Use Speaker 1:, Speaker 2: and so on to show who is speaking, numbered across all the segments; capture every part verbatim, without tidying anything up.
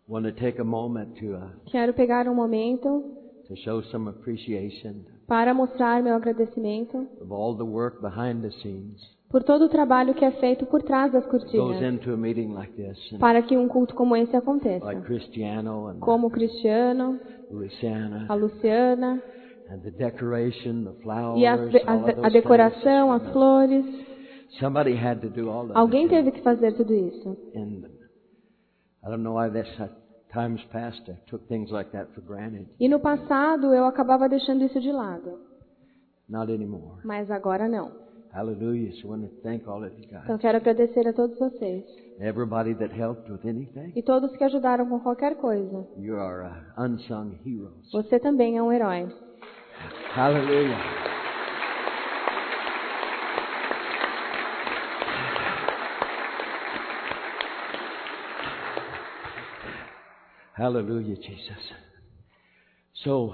Speaker 1: Want to take a moment to uh,
Speaker 2: Quero pegar um momento
Speaker 1: to show some appreciation
Speaker 2: para mostrar meu agradecimento
Speaker 1: of all the work behind the scenes
Speaker 2: por todo o trabalho que é feito por trás das
Speaker 1: goes
Speaker 2: cortinas
Speaker 1: into a meeting like this. And
Speaker 2: para que um culto como esse aconteça.
Speaker 1: like Cristiano and
Speaker 2: Como o Cristiano,
Speaker 1: Luciana
Speaker 2: a Luciana,
Speaker 1: and the decoration, the flowers,
Speaker 2: e a, a,
Speaker 1: all of those
Speaker 2: a decoração,
Speaker 1: things.
Speaker 2: as flores.
Speaker 1: Somebody had to do all of
Speaker 2: Alguém
Speaker 1: it.
Speaker 2: teve que fazer tudo isso.
Speaker 1: And I don't know why this uh, times past I took things like that for granted.
Speaker 2: E no passado eu acabava deixando isso de lado,
Speaker 1: Not anymore.
Speaker 2: mas agora não.
Speaker 1: Hallelujah. So I want to thank all of you
Speaker 2: Então
Speaker 1: guys.
Speaker 2: quero agradecer a todos vocês
Speaker 1: Everybody that helped with anything.
Speaker 2: e todos que ajudaram com qualquer coisa.
Speaker 1: You are uh, unsung heroes.
Speaker 2: Você também é um herói.
Speaker 1: Hallelujah. Hallelujah, Jesus. So,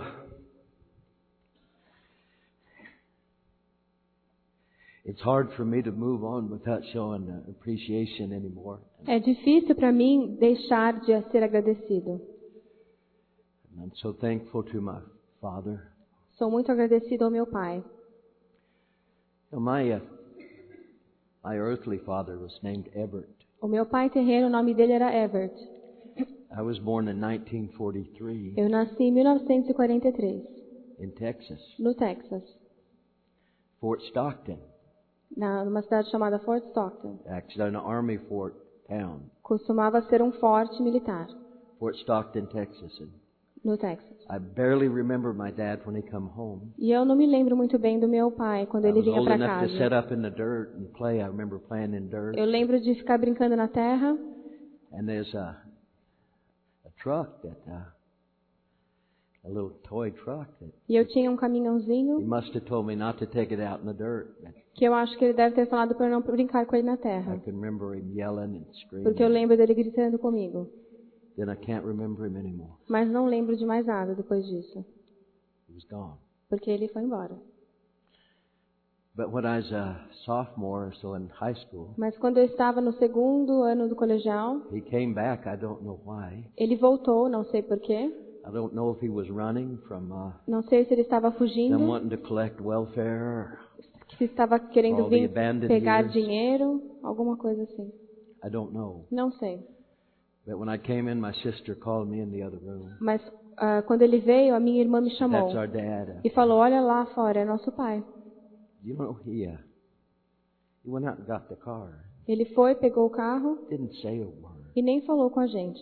Speaker 1: it's hard for me to move on without showing uh, appreciation anymore.
Speaker 2: É difícil para mim deixar de ser agradecido.
Speaker 1: And I'm so thankful to my Father.
Speaker 2: Sou muito agradecido ao meu pai.
Speaker 1: You know, my, uh, my earthly father was named Everett.
Speaker 2: O meu pai terreno, o nome dele era Everett.
Speaker 1: I was born in nineteen forty-three
Speaker 2: Eu nasci em mil novecentos e quarenta e três,
Speaker 1: in Texas,
Speaker 2: no Texas,
Speaker 1: Fort Stockton,
Speaker 2: na, numa cidade chamada Fort Stockton.
Speaker 1: actually an army fort town,
Speaker 2: Costumava ser um forte militar,
Speaker 1: Fort Stockton, Texas. And
Speaker 2: no Texas.
Speaker 1: I barely remember my dad when he come home.
Speaker 2: E eu não me lembro muito bem do meu pai quando
Speaker 1: I
Speaker 2: ele
Speaker 1: was
Speaker 2: vinha
Speaker 1: old
Speaker 2: para
Speaker 1: enough to set
Speaker 2: casa.
Speaker 1: up in the dirt and play. I remember playing in dirt.
Speaker 2: Eu lembro de ficar brincando na terra.
Speaker 1: And there's a a truck that uh, a little toy truck that
Speaker 2: E eu tinha um
Speaker 1: he
Speaker 2: caminhãozinho
Speaker 1: must have told me not to take it out in the dirt. But
Speaker 2: que eu acho que ele deve ter falado para eu não brincar com ele na
Speaker 1: I
Speaker 2: terra.
Speaker 1: can remember him yelling and screaming.
Speaker 2: Porque eu lembro dele gritando comigo.
Speaker 1: Then I can't remember him anymore.
Speaker 2: Mas não lembro de mais nada depois disso.
Speaker 1: He was gone.
Speaker 2: Porque ele foi embora.
Speaker 1: But when I was a sophomore or so in high school,
Speaker 2: Mas quando eu estava no segundo ano do colegial,
Speaker 1: he came back. I don't know why.
Speaker 2: ele voltou, não sei porquê.
Speaker 1: I don't know if he was running from uh,
Speaker 2: Não sei se ele estava
Speaker 1: them
Speaker 2: fugindo,
Speaker 1: wanting to collect welfare.
Speaker 2: se estava querendo
Speaker 1: All the
Speaker 2: vir
Speaker 1: abandoned
Speaker 2: pegar
Speaker 1: years.
Speaker 2: dinheiro, alguma coisa assim.
Speaker 1: I don't know.
Speaker 2: Não sei.
Speaker 1: But when I came in, my sister called me in the other room.
Speaker 2: Mas ah, quando ele veio, a minha irmã me chamou
Speaker 1: That's our dad.
Speaker 2: e falou: olha lá fora, é nosso pai.
Speaker 1: You know, he uh, he went out and got the car.
Speaker 2: Ele foi, pegou o carro
Speaker 1: Didn't say a word.
Speaker 2: e nem falou com a gente.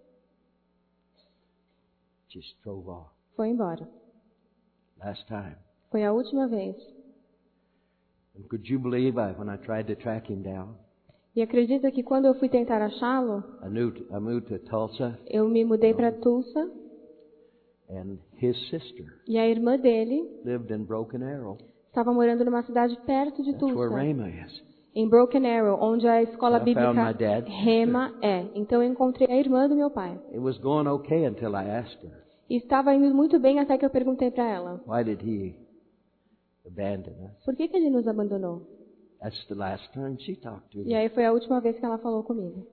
Speaker 1: Just drove off.
Speaker 2: Foi embora.
Speaker 1: Last time.
Speaker 2: Foi a última vez.
Speaker 1: And could you believe I, when I tried to track him down,
Speaker 2: E acredita que quando eu fui tentar achá-lo,
Speaker 1: I knew t- I moved to Tulsa,
Speaker 2: eu me mudei para Tulsa
Speaker 1: and his sister
Speaker 2: e a irmã dele
Speaker 1: lived in Broken Arrow.
Speaker 2: estava morando numa cidade perto de
Speaker 1: That's where
Speaker 2: Tulsa,
Speaker 1: Rhema is.
Speaker 2: em Broken Arrow, onde a escola
Speaker 1: So I found my
Speaker 2: bíblica
Speaker 1: dad's
Speaker 2: Rema é. Então eu encontrei a irmã do meu pai.
Speaker 1: It was going okay until I asked her,
Speaker 2: E estava indo muito bem até que eu perguntei para ela:
Speaker 1: why did he abandon us?
Speaker 2: por que, que ele nos abandonou?
Speaker 1: That's the last time she talked to
Speaker 2: E
Speaker 1: me.
Speaker 2: aí foi a última vez que ela falou comigo.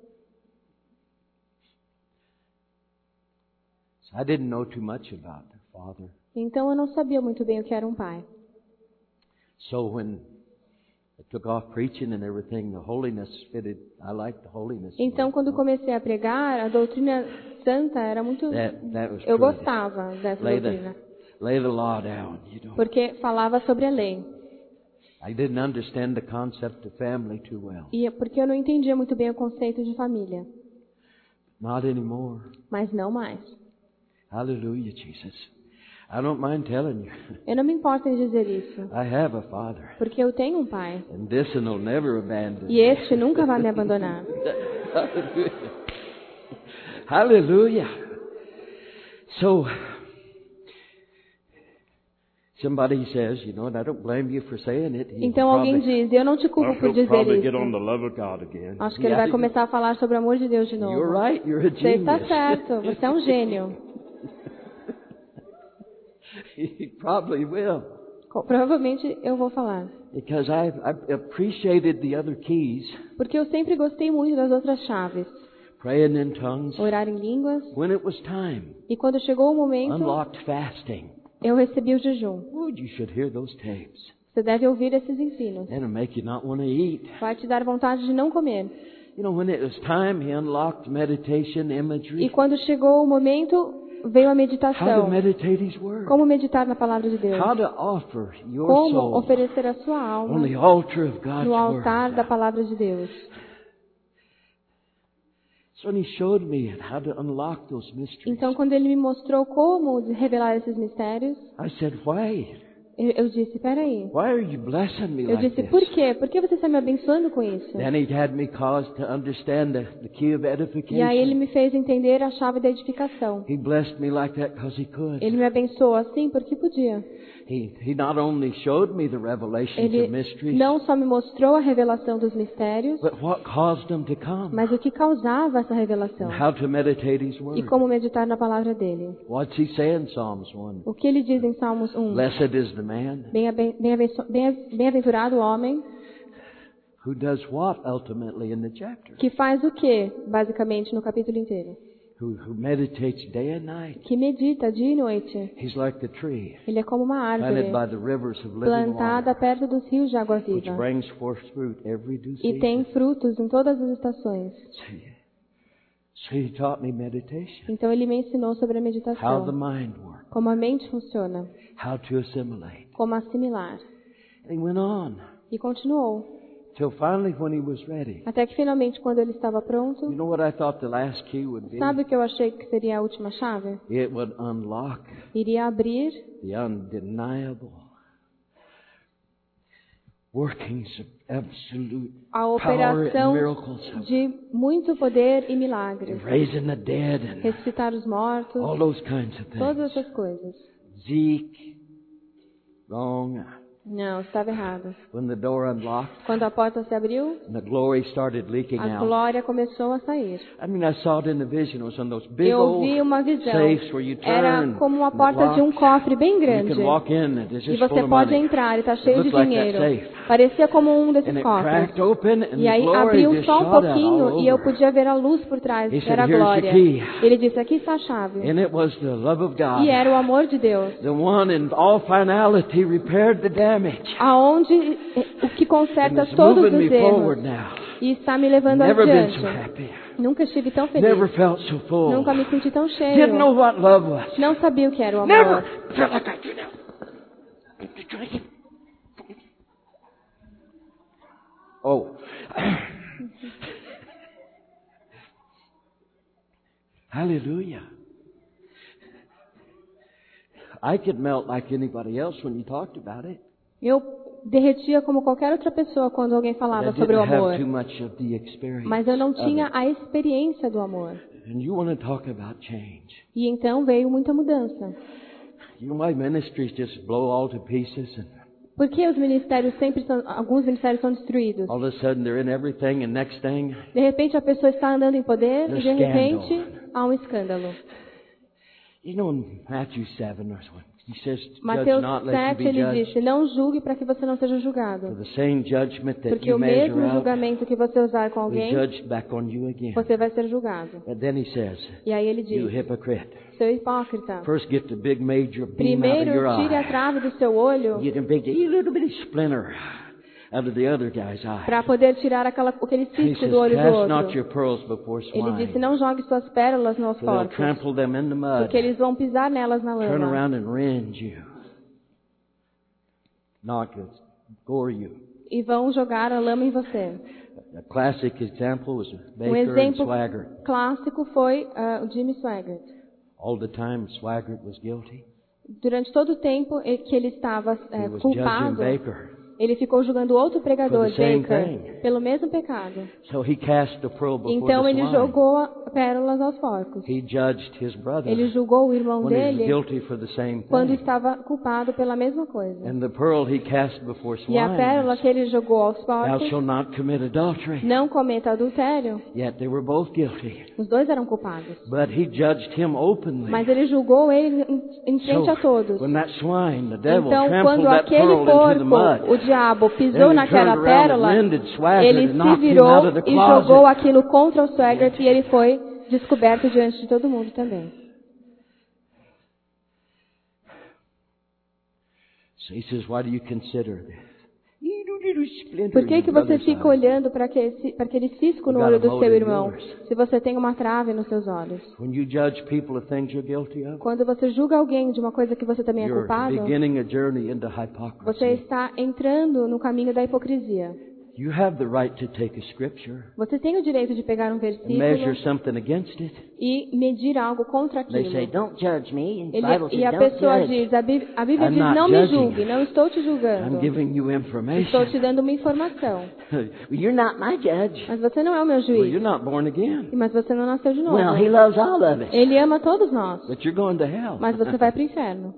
Speaker 1: So I didn't know too much about the father.
Speaker 2: Então eu não sabia muito bem o que era um pai.
Speaker 1: So when I took off preaching and everything, the holiness fitted. I liked the holiness.
Speaker 2: Então quando comecei a pregar, a doutrina santa era muito...
Speaker 1: That, that was
Speaker 2: Eu
Speaker 1: pretty.
Speaker 2: gostava dessa
Speaker 1: Lay
Speaker 2: doutrina.
Speaker 1: the, lay the law down, you know.
Speaker 2: Porque falava sobre a lei.
Speaker 1: I didn't understand the concept of family too well.
Speaker 2: E é porque eu não entendia muito bem o conceito de família.
Speaker 1: Not anymore.
Speaker 2: Mas não mais.
Speaker 1: Hallelujah, Jesus. I don't mind telling you.
Speaker 2: Eu não me importo em dizer isso.
Speaker 1: I have a father.
Speaker 2: Porque eu tenho um pai.
Speaker 1: And this one will never abandon
Speaker 2: E
Speaker 1: me.
Speaker 2: este nunca vai me abandonar.
Speaker 1: Hallelujah. Hallelujah. So, somebody says, you know, and I don't blame you for saying it. He'll
Speaker 2: Então alguém
Speaker 1: probably-
Speaker 2: diz, eu não te culpo
Speaker 3: Well,
Speaker 2: por
Speaker 3: he'll
Speaker 2: dizer
Speaker 3: probably get on
Speaker 2: isso.
Speaker 3: the love of God again.
Speaker 2: Acho que ele vai começar a falar sobre o amor de Deus de novo.
Speaker 1: You're right, you're a
Speaker 2: Você está
Speaker 1: genius.
Speaker 2: certo, você é um gênio.
Speaker 1: He probably will.
Speaker 2: Co- Provavelmente eu vou falar.
Speaker 1: Because I've, I've appreciated the other keys,
Speaker 2: Porque eu sempre gostei muito das outras chaves.
Speaker 1: praying in tongues.
Speaker 2: orar em línguas.
Speaker 1: When it was time,
Speaker 2: E quando chegou o momento,
Speaker 1: unlocked fasting.
Speaker 2: eu recebi o jejum.
Speaker 1: Oh, you should hear those tapes.
Speaker 2: Você deve ouvir esses ensinos.
Speaker 1: That'll make you not want to eat.
Speaker 2: Vai te dar vontade de não comer.
Speaker 1: You know, when it was time, he unlocked meditation imagery.
Speaker 2: E quando chegou o momento, veio a
Speaker 1: How to
Speaker 2: meditação.
Speaker 1: meditate his word.
Speaker 2: Como meditar na palavra de Deus.
Speaker 1: How to offer your
Speaker 2: Como
Speaker 1: soul
Speaker 2: oferecer a sua alma
Speaker 1: on the altar of God's
Speaker 2: no altar
Speaker 1: word.
Speaker 2: da palavra de Deus.
Speaker 1: So when he showed me how to unlock those mysteries,
Speaker 2: Então, quando ele me mostrou como revelar esses mistérios,
Speaker 1: I said, why?
Speaker 2: eu, eu disse, peraí.
Speaker 1: Why are you blessing me
Speaker 2: Eu
Speaker 1: like
Speaker 2: disse,
Speaker 1: this?
Speaker 2: por quê? Por que você está me abençoando com isso?
Speaker 1: Then he had me cause to understand the, the key of
Speaker 2: E aí ele
Speaker 1: edification.
Speaker 2: me fez entender a chave da edificação.
Speaker 1: He blessed me like that because he could.
Speaker 2: Ele me abençoou assim porque podia.
Speaker 1: He, he not only showed me the revelations of
Speaker 2: Ele
Speaker 1: mysteries,
Speaker 2: não só me mostrou a revelação dos mistérios,
Speaker 1: but what caused them to come.
Speaker 2: mas o que causava essa revelação.
Speaker 1: And how to meditate his
Speaker 2: E
Speaker 1: word.
Speaker 2: como meditar na palavra dele.
Speaker 1: What's he say in Psalms one?
Speaker 2: O que ele diz em Salmos um?
Speaker 1: Blessed is the man
Speaker 2: Bem-aven- bem-avenço- bem- Bem-aventurado o homem
Speaker 1: who does what ultimately in the chapter?
Speaker 2: que faz o que, basicamente, no capítulo inteiro?
Speaker 1: Who, who meditates day and night.
Speaker 2: Que medita dia e noite.
Speaker 1: He's like the tree
Speaker 2: Ele é como uma
Speaker 1: planted
Speaker 2: árvore
Speaker 1: by the rivers of living
Speaker 2: plantada
Speaker 1: water,
Speaker 2: perto dos rios de água
Speaker 1: which
Speaker 2: viva
Speaker 1: brings forth fruit every due
Speaker 2: e tem
Speaker 1: season.
Speaker 2: frutos em todas as estações.
Speaker 1: So he taught me meditation,
Speaker 2: Então ele me ensinou sobre a
Speaker 1: how the
Speaker 2: meditação,
Speaker 1: mind works,
Speaker 2: como a mente funciona,
Speaker 1: how to assimilate.
Speaker 2: como assimilar.
Speaker 1: And he went on
Speaker 2: E continuou,
Speaker 1: till finally when he was ready.
Speaker 2: até que finalmente, quando ele estava
Speaker 1: You
Speaker 2: pronto,
Speaker 1: know what I thought the last key would be?
Speaker 2: sabe o que eu achei que seria a última chave?
Speaker 1: It would unlock
Speaker 2: Iria abrir
Speaker 1: the undeniable workings of absolute
Speaker 2: a
Speaker 1: power and
Speaker 2: operação
Speaker 1: miracles of
Speaker 2: de muito poder e milagres.
Speaker 1: raising the dead and
Speaker 2: Ressuscitar os mortos,
Speaker 1: all those kinds of
Speaker 2: todas
Speaker 1: things.
Speaker 2: essas coisas.
Speaker 1: Zeke, wrong.
Speaker 2: Não, estava errado.
Speaker 1: When the door unlocked
Speaker 2: Quando a porta se abriu,
Speaker 1: and the glory started leaking
Speaker 2: a
Speaker 1: out.
Speaker 2: glória começou a sair.
Speaker 1: I mean, I saw it in the vision. It was on those big
Speaker 2: Eu
Speaker 1: old
Speaker 2: vi uma visão.
Speaker 1: safes where you turn
Speaker 2: Era como uma
Speaker 1: and it
Speaker 2: porta de um
Speaker 1: locks.
Speaker 2: cofre bem
Speaker 1: You
Speaker 2: grande.
Speaker 1: can walk in and it's
Speaker 2: E
Speaker 1: just full
Speaker 2: você
Speaker 1: of
Speaker 2: pode
Speaker 1: money.
Speaker 2: entrar e está
Speaker 1: It
Speaker 2: cheio de
Speaker 1: looked like that
Speaker 2: dinheiro.
Speaker 1: safe.
Speaker 2: Parecia como um desses
Speaker 1: And it
Speaker 2: cofres.
Speaker 1: cracked open and
Speaker 2: E
Speaker 1: the
Speaker 2: aí
Speaker 1: glory
Speaker 2: abriu
Speaker 1: just
Speaker 2: só um
Speaker 1: shot out all
Speaker 2: pouquinho e eu
Speaker 1: over.
Speaker 2: podia ver a luz por trás,
Speaker 1: He
Speaker 2: que era a
Speaker 1: said, "Here's your
Speaker 2: glória.
Speaker 1: key."
Speaker 2: Ele disse, aqui está a chave.
Speaker 1: And it was the love of God.
Speaker 2: E era o amor de Deus.
Speaker 1: The one in all finality repaired the damage.
Speaker 2: Aonde o que
Speaker 1: And
Speaker 2: conserta
Speaker 1: it's
Speaker 2: todos
Speaker 1: moving
Speaker 2: os
Speaker 1: me forward
Speaker 2: erros.
Speaker 1: now.
Speaker 2: E está me levando
Speaker 1: Never been so
Speaker 2: adiante.
Speaker 1: happy.
Speaker 2: Nunca estive tão
Speaker 1: Never
Speaker 2: feliz.
Speaker 1: felt so full.
Speaker 2: Nunca me senti tão
Speaker 1: Didn't
Speaker 2: cheio.
Speaker 1: know what love was.
Speaker 2: Não sabia o que era o
Speaker 1: Never
Speaker 2: amor.
Speaker 1: felt like I do now. Drinking. Oh. Hallelujah. I could melt like anybody else when you talked about it.
Speaker 2: Eu derretia como qualquer outra pessoa quando alguém
Speaker 1: But I
Speaker 2: falava sobre o
Speaker 1: didn't
Speaker 2: amor.
Speaker 1: have too much of the experience.
Speaker 2: Mas eu não
Speaker 1: of
Speaker 2: tinha
Speaker 1: it.
Speaker 2: a experiência do amor.
Speaker 1: And you want to talk about change.
Speaker 2: E então veio muita mudança.
Speaker 1: You know, my ministries just blow all to pieces, and
Speaker 2: Por que os ministérios sempre são, alguns ministérios são destruídos?
Speaker 1: all of a sudden they're in everything, and next thing,
Speaker 2: De repente a pessoa está andando em poder e de
Speaker 1: There's
Speaker 2: repente há um escândalo.
Speaker 1: you know, in Matthew seven or something, he says, "Judge
Speaker 2: Mateus
Speaker 1: not, lest you
Speaker 2: sete
Speaker 1: be
Speaker 2: ele
Speaker 1: judged.
Speaker 2: disse, não julgue para que você não seja
Speaker 1: For
Speaker 2: julgado.
Speaker 1: the same judgment that
Speaker 2: Porque
Speaker 1: you
Speaker 2: o
Speaker 1: measure
Speaker 2: mesmo
Speaker 1: out,
Speaker 2: julgamento que você usar com
Speaker 1: will be
Speaker 2: alguém,
Speaker 1: judged back on you again."
Speaker 2: você vai ser julgado.
Speaker 1: But then he says,
Speaker 2: E aí ele
Speaker 1: "You
Speaker 2: diz,
Speaker 1: hypocrite!
Speaker 2: seu hipócrita,
Speaker 1: First get the big major beam out of
Speaker 2: primeiro
Speaker 1: your
Speaker 2: tire a
Speaker 1: eye.
Speaker 2: trave do seu olho
Speaker 1: You can pick a little bitty splinter out of the other guy's eye."
Speaker 2: para poder tirar aquela, aquele
Speaker 1: He
Speaker 2: cisco
Speaker 1: says,
Speaker 2: do olho do
Speaker 1: "Cast not
Speaker 2: outro.
Speaker 1: your pearls before
Speaker 2: Ele
Speaker 1: swine,
Speaker 2: disse, não jogue suas pérolas nos
Speaker 1: for they'll
Speaker 2: porcos,
Speaker 1: trample them in the mud,
Speaker 2: porque eles vão pisar nelas na
Speaker 1: turn
Speaker 2: lama
Speaker 1: around and rend you, knock you, gore you."
Speaker 2: e vão jogar a lama em você.
Speaker 1: A classic example was
Speaker 2: Um
Speaker 1: Baker and
Speaker 2: exemplo
Speaker 1: Swaggart.
Speaker 2: clássico foi ah, o Jimmy Swaggart.
Speaker 1: All the time Swaggart was guilty.
Speaker 2: Durante todo o tempo em que ele estava eh,
Speaker 1: He was judging
Speaker 2: culpado,
Speaker 1: Baker.
Speaker 2: ele ficou julgando outro pregador,
Speaker 1: For the same
Speaker 2: Baker,
Speaker 1: thing.
Speaker 2: pelo mesmo pecado.
Speaker 1: So he cast the pearl before
Speaker 2: Então
Speaker 1: the
Speaker 2: ele
Speaker 1: swine.
Speaker 2: jogou a pérolas aos porcos.
Speaker 1: He judged his brother
Speaker 2: Ele julgou o irmão
Speaker 1: when he was
Speaker 2: dele
Speaker 1: guilty for the same
Speaker 2: quando
Speaker 1: thing.
Speaker 2: estava culpado pela mesma coisa.
Speaker 1: And the pearl he cast before
Speaker 2: E a pérola
Speaker 1: swine,
Speaker 2: que ele jogou aos
Speaker 1: thou
Speaker 2: porcos,
Speaker 1: shalt not commit adultery.
Speaker 2: não cometa adultério.
Speaker 1: Yet they were both guilty.
Speaker 2: Os dois eram culpados.
Speaker 1: But he judged him openly.
Speaker 2: Mas ele julgou ele em, em frente
Speaker 1: So,
Speaker 2: a todos.
Speaker 1: when that swine, the devil,
Speaker 2: Então,
Speaker 1: trampled
Speaker 2: quando
Speaker 1: that
Speaker 2: aquele
Speaker 1: pearl into the
Speaker 2: porco, o
Speaker 1: mud,
Speaker 2: diabo, pisou
Speaker 1: then he
Speaker 2: naquela
Speaker 1: turned around
Speaker 2: pérola,
Speaker 1: and Lyndon swaggered
Speaker 2: ele
Speaker 1: and
Speaker 2: se
Speaker 1: knocked him
Speaker 2: virou
Speaker 1: out of the
Speaker 2: e
Speaker 1: closet.
Speaker 2: jogou aquilo contra o Swaggart e ele foi descoberto diante de todo mundo também.
Speaker 1: So he says, why do you consider this?
Speaker 2: Por que que você fica olhando para aquele, para aquele cisco no olho do seu irmão, se você tem uma trave nos seus olhos?
Speaker 1: When you judge people of things you're guilty of,
Speaker 2: Quando você julga alguém de uma coisa que você também é
Speaker 1: you're
Speaker 2: culpado,
Speaker 1: beginning a journey into
Speaker 2: você
Speaker 1: hypocrisy.
Speaker 2: está entrando no caminho da hipocrisia.
Speaker 1: You have the right to take a scripture
Speaker 2: Você tem o direito de pegar um
Speaker 1: and measure
Speaker 2: versículo
Speaker 1: something against it.
Speaker 2: e medir algo contra
Speaker 1: They say,
Speaker 2: aquilo.
Speaker 1: don't judge me. And the
Speaker 2: Ele,
Speaker 1: Bible
Speaker 2: e
Speaker 1: says,
Speaker 2: a
Speaker 1: don't
Speaker 2: pessoa
Speaker 1: judge.
Speaker 2: diz, a Bí- a Bíblia
Speaker 1: I'm
Speaker 2: diz,
Speaker 1: not
Speaker 2: não me
Speaker 1: judging
Speaker 2: julgue,
Speaker 1: you.
Speaker 2: não estou te
Speaker 1: I'm
Speaker 2: julgando.
Speaker 1: giving you
Speaker 2: Estou
Speaker 1: information.
Speaker 2: te dando uma informação.
Speaker 1: Well, you're not my judge.
Speaker 2: Mas você não é o meu
Speaker 1: Well, you're
Speaker 2: juiz.
Speaker 1: not born again.
Speaker 2: Mas você não nasceu de novo.
Speaker 1: Well, he loves all of us.
Speaker 2: Ele ama todos nós.
Speaker 1: But you're going to hell.
Speaker 2: Mas você vai para o inferno.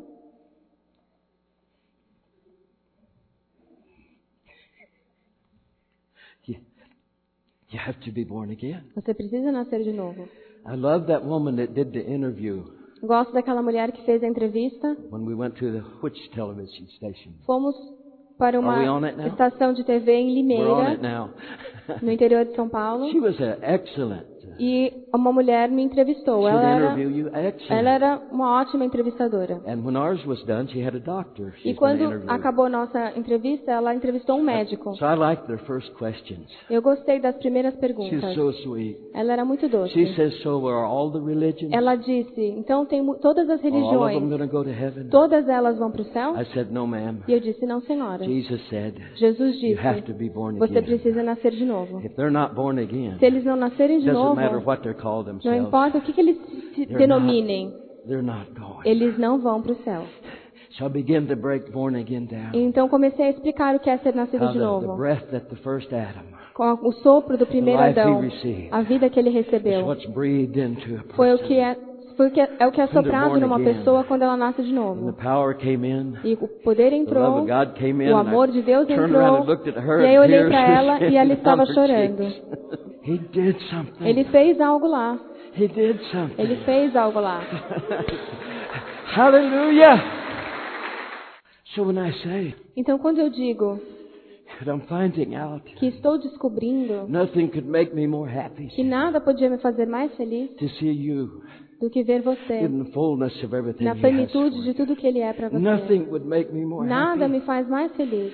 Speaker 1: you, you have to be born again.
Speaker 2: Você precisa nascer de novo.
Speaker 1: I love that woman that did the interview
Speaker 2: Gosto daquela mulher que fez a entrevista.
Speaker 1: when we went to the which television station?
Speaker 2: Fomos para
Speaker 1: Are we on
Speaker 2: uma
Speaker 1: it now?
Speaker 2: estação de T V em
Speaker 1: We're on it
Speaker 2: Limeira,
Speaker 1: now.
Speaker 2: no interior de São Paulo.
Speaker 1: She was an excellent.
Speaker 2: E uma mulher me entrevistou.
Speaker 1: She'd
Speaker 2: Ela era,
Speaker 1: interview you. Excellent.
Speaker 2: ela era uma ótima entrevistadora.
Speaker 1: And when ours was done, she had a doctor.
Speaker 2: E
Speaker 1: She's going to
Speaker 2: quando
Speaker 1: interview.
Speaker 2: acabou nossa entrevista, ela entrevistou um médico.
Speaker 1: So I liked their first questions.
Speaker 2: Eu gostei das primeiras
Speaker 1: She's
Speaker 2: perguntas.
Speaker 1: so sweet.
Speaker 2: Ela era muito
Speaker 1: She
Speaker 2: doce.
Speaker 1: says, so are all the religions?
Speaker 2: Ela disse, então tem mu- todas as
Speaker 1: Are all of them
Speaker 2: religiões,
Speaker 1: going to go to heaven?
Speaker 2: todas elas vão para o céu?
Speaker 1: I said, no, ma'am.
Speaker 2: E eu disse, não, senhora.
Speaker 1: Jesus said,
Speaker 2: Jesus
Speaker 1: you have to
Speaker 2: disse,
Speaker 1: be born
Speaker 2: você
Speaker 1: again.
Speaker 2: precisa nascer de novo.
Speaker 1: If they're not born again,
Speaker 2: Se eles não nascerem de
Speaker 1: doesn't
Speaker 2: novo,
Speaker 1: matter what they're called
Speaker 2: não
Speaker 1: themselves.
Speaker 2: importa o que, que eles se
Speaker 1: They're
Speaker 2: denominem,
Speaker 1: They're not going.
Speaker 2: eles não vão para o céu.
Speaker 1: So I began to break born again down.
Speaker 2: Então comecei a explicar o que é ser nascido
Speaker 1: How
Speaker 2: de
Speaker 1: the, the
Speaker 2: novo.
Speaker 1: breath that the first Adam,
Speaker 2: Com o sopro do primeiro
Speaker 1: the life he
Speaker 2: Adão,
Speaker 1: received,
Speaker 2: a vida que ele
Speaker 1: is
Speaker 2: recebeu,
Speaker 1: what's breathed into a
Speaker 2: foi o
Speaker 1: person.
Speaker 2: que é, foi o que é, é o que é
Speaker 1: they're
Speaker 2: soprado
Speaker 1: born
Speaker 2: numa
Speaker 1: again.
Speaker 2: pessoa quando ela nasce de
Speaker 1: And the
Speaker 2: novo.
Speaker 1: power came in.
Speaker 2: E o poder
Speaker 1: The love
Speaker 2: entrou,
Speaker 1: of God came in.
Speaker 2: o
Speaker 1: and
Speaker 2: amor
Speaker 1: I
Speaker 2: de Deus
Speaker 1: turned around
Speaker 2: entrou,
Speaker 1: and looked at her
Speaker 2: e aí eu
Speaker 1: and
Speaker 2: olhei
Speaker 1: tears
Speaker 2: para ela
Speaker 1: were
Speaker 2: e ela
Speaker 1: down
Speaker 2: estava
Speaker 1: her
Speaker 2: chorando.
Speaker 1: cheeks. He did something.
Speaker 2: Ele fez algo lá.
Speaker 1: He did something.
Speaker 2: Ele fez algo lá.
Speaker 1: Hallelujah. So when I say
Speaker 2: Então, quando eu digo
Speaker 1: that I'm finding out
Speaker 2: que estou descobrindo
Speaker 1: nothing could make me more happy
Speaker 2: que nada podia me fazer mais feliz
Speaker 1: to see you
Speaker 2: do que ver você
Speaker 1: in the fullness of everything
Speaker 2: na
Speaker 1: He has
Speaker 2: plenitude
Speaker 1: for
Speaker 2: de
Speaker 1: you.
Speaker 2: tudo que Ele é para você.
Speaker 1: Nothing would make me more
Speaker 2: Nada
Speaker 1: happy.
Speaker 2: me faz mais feliz.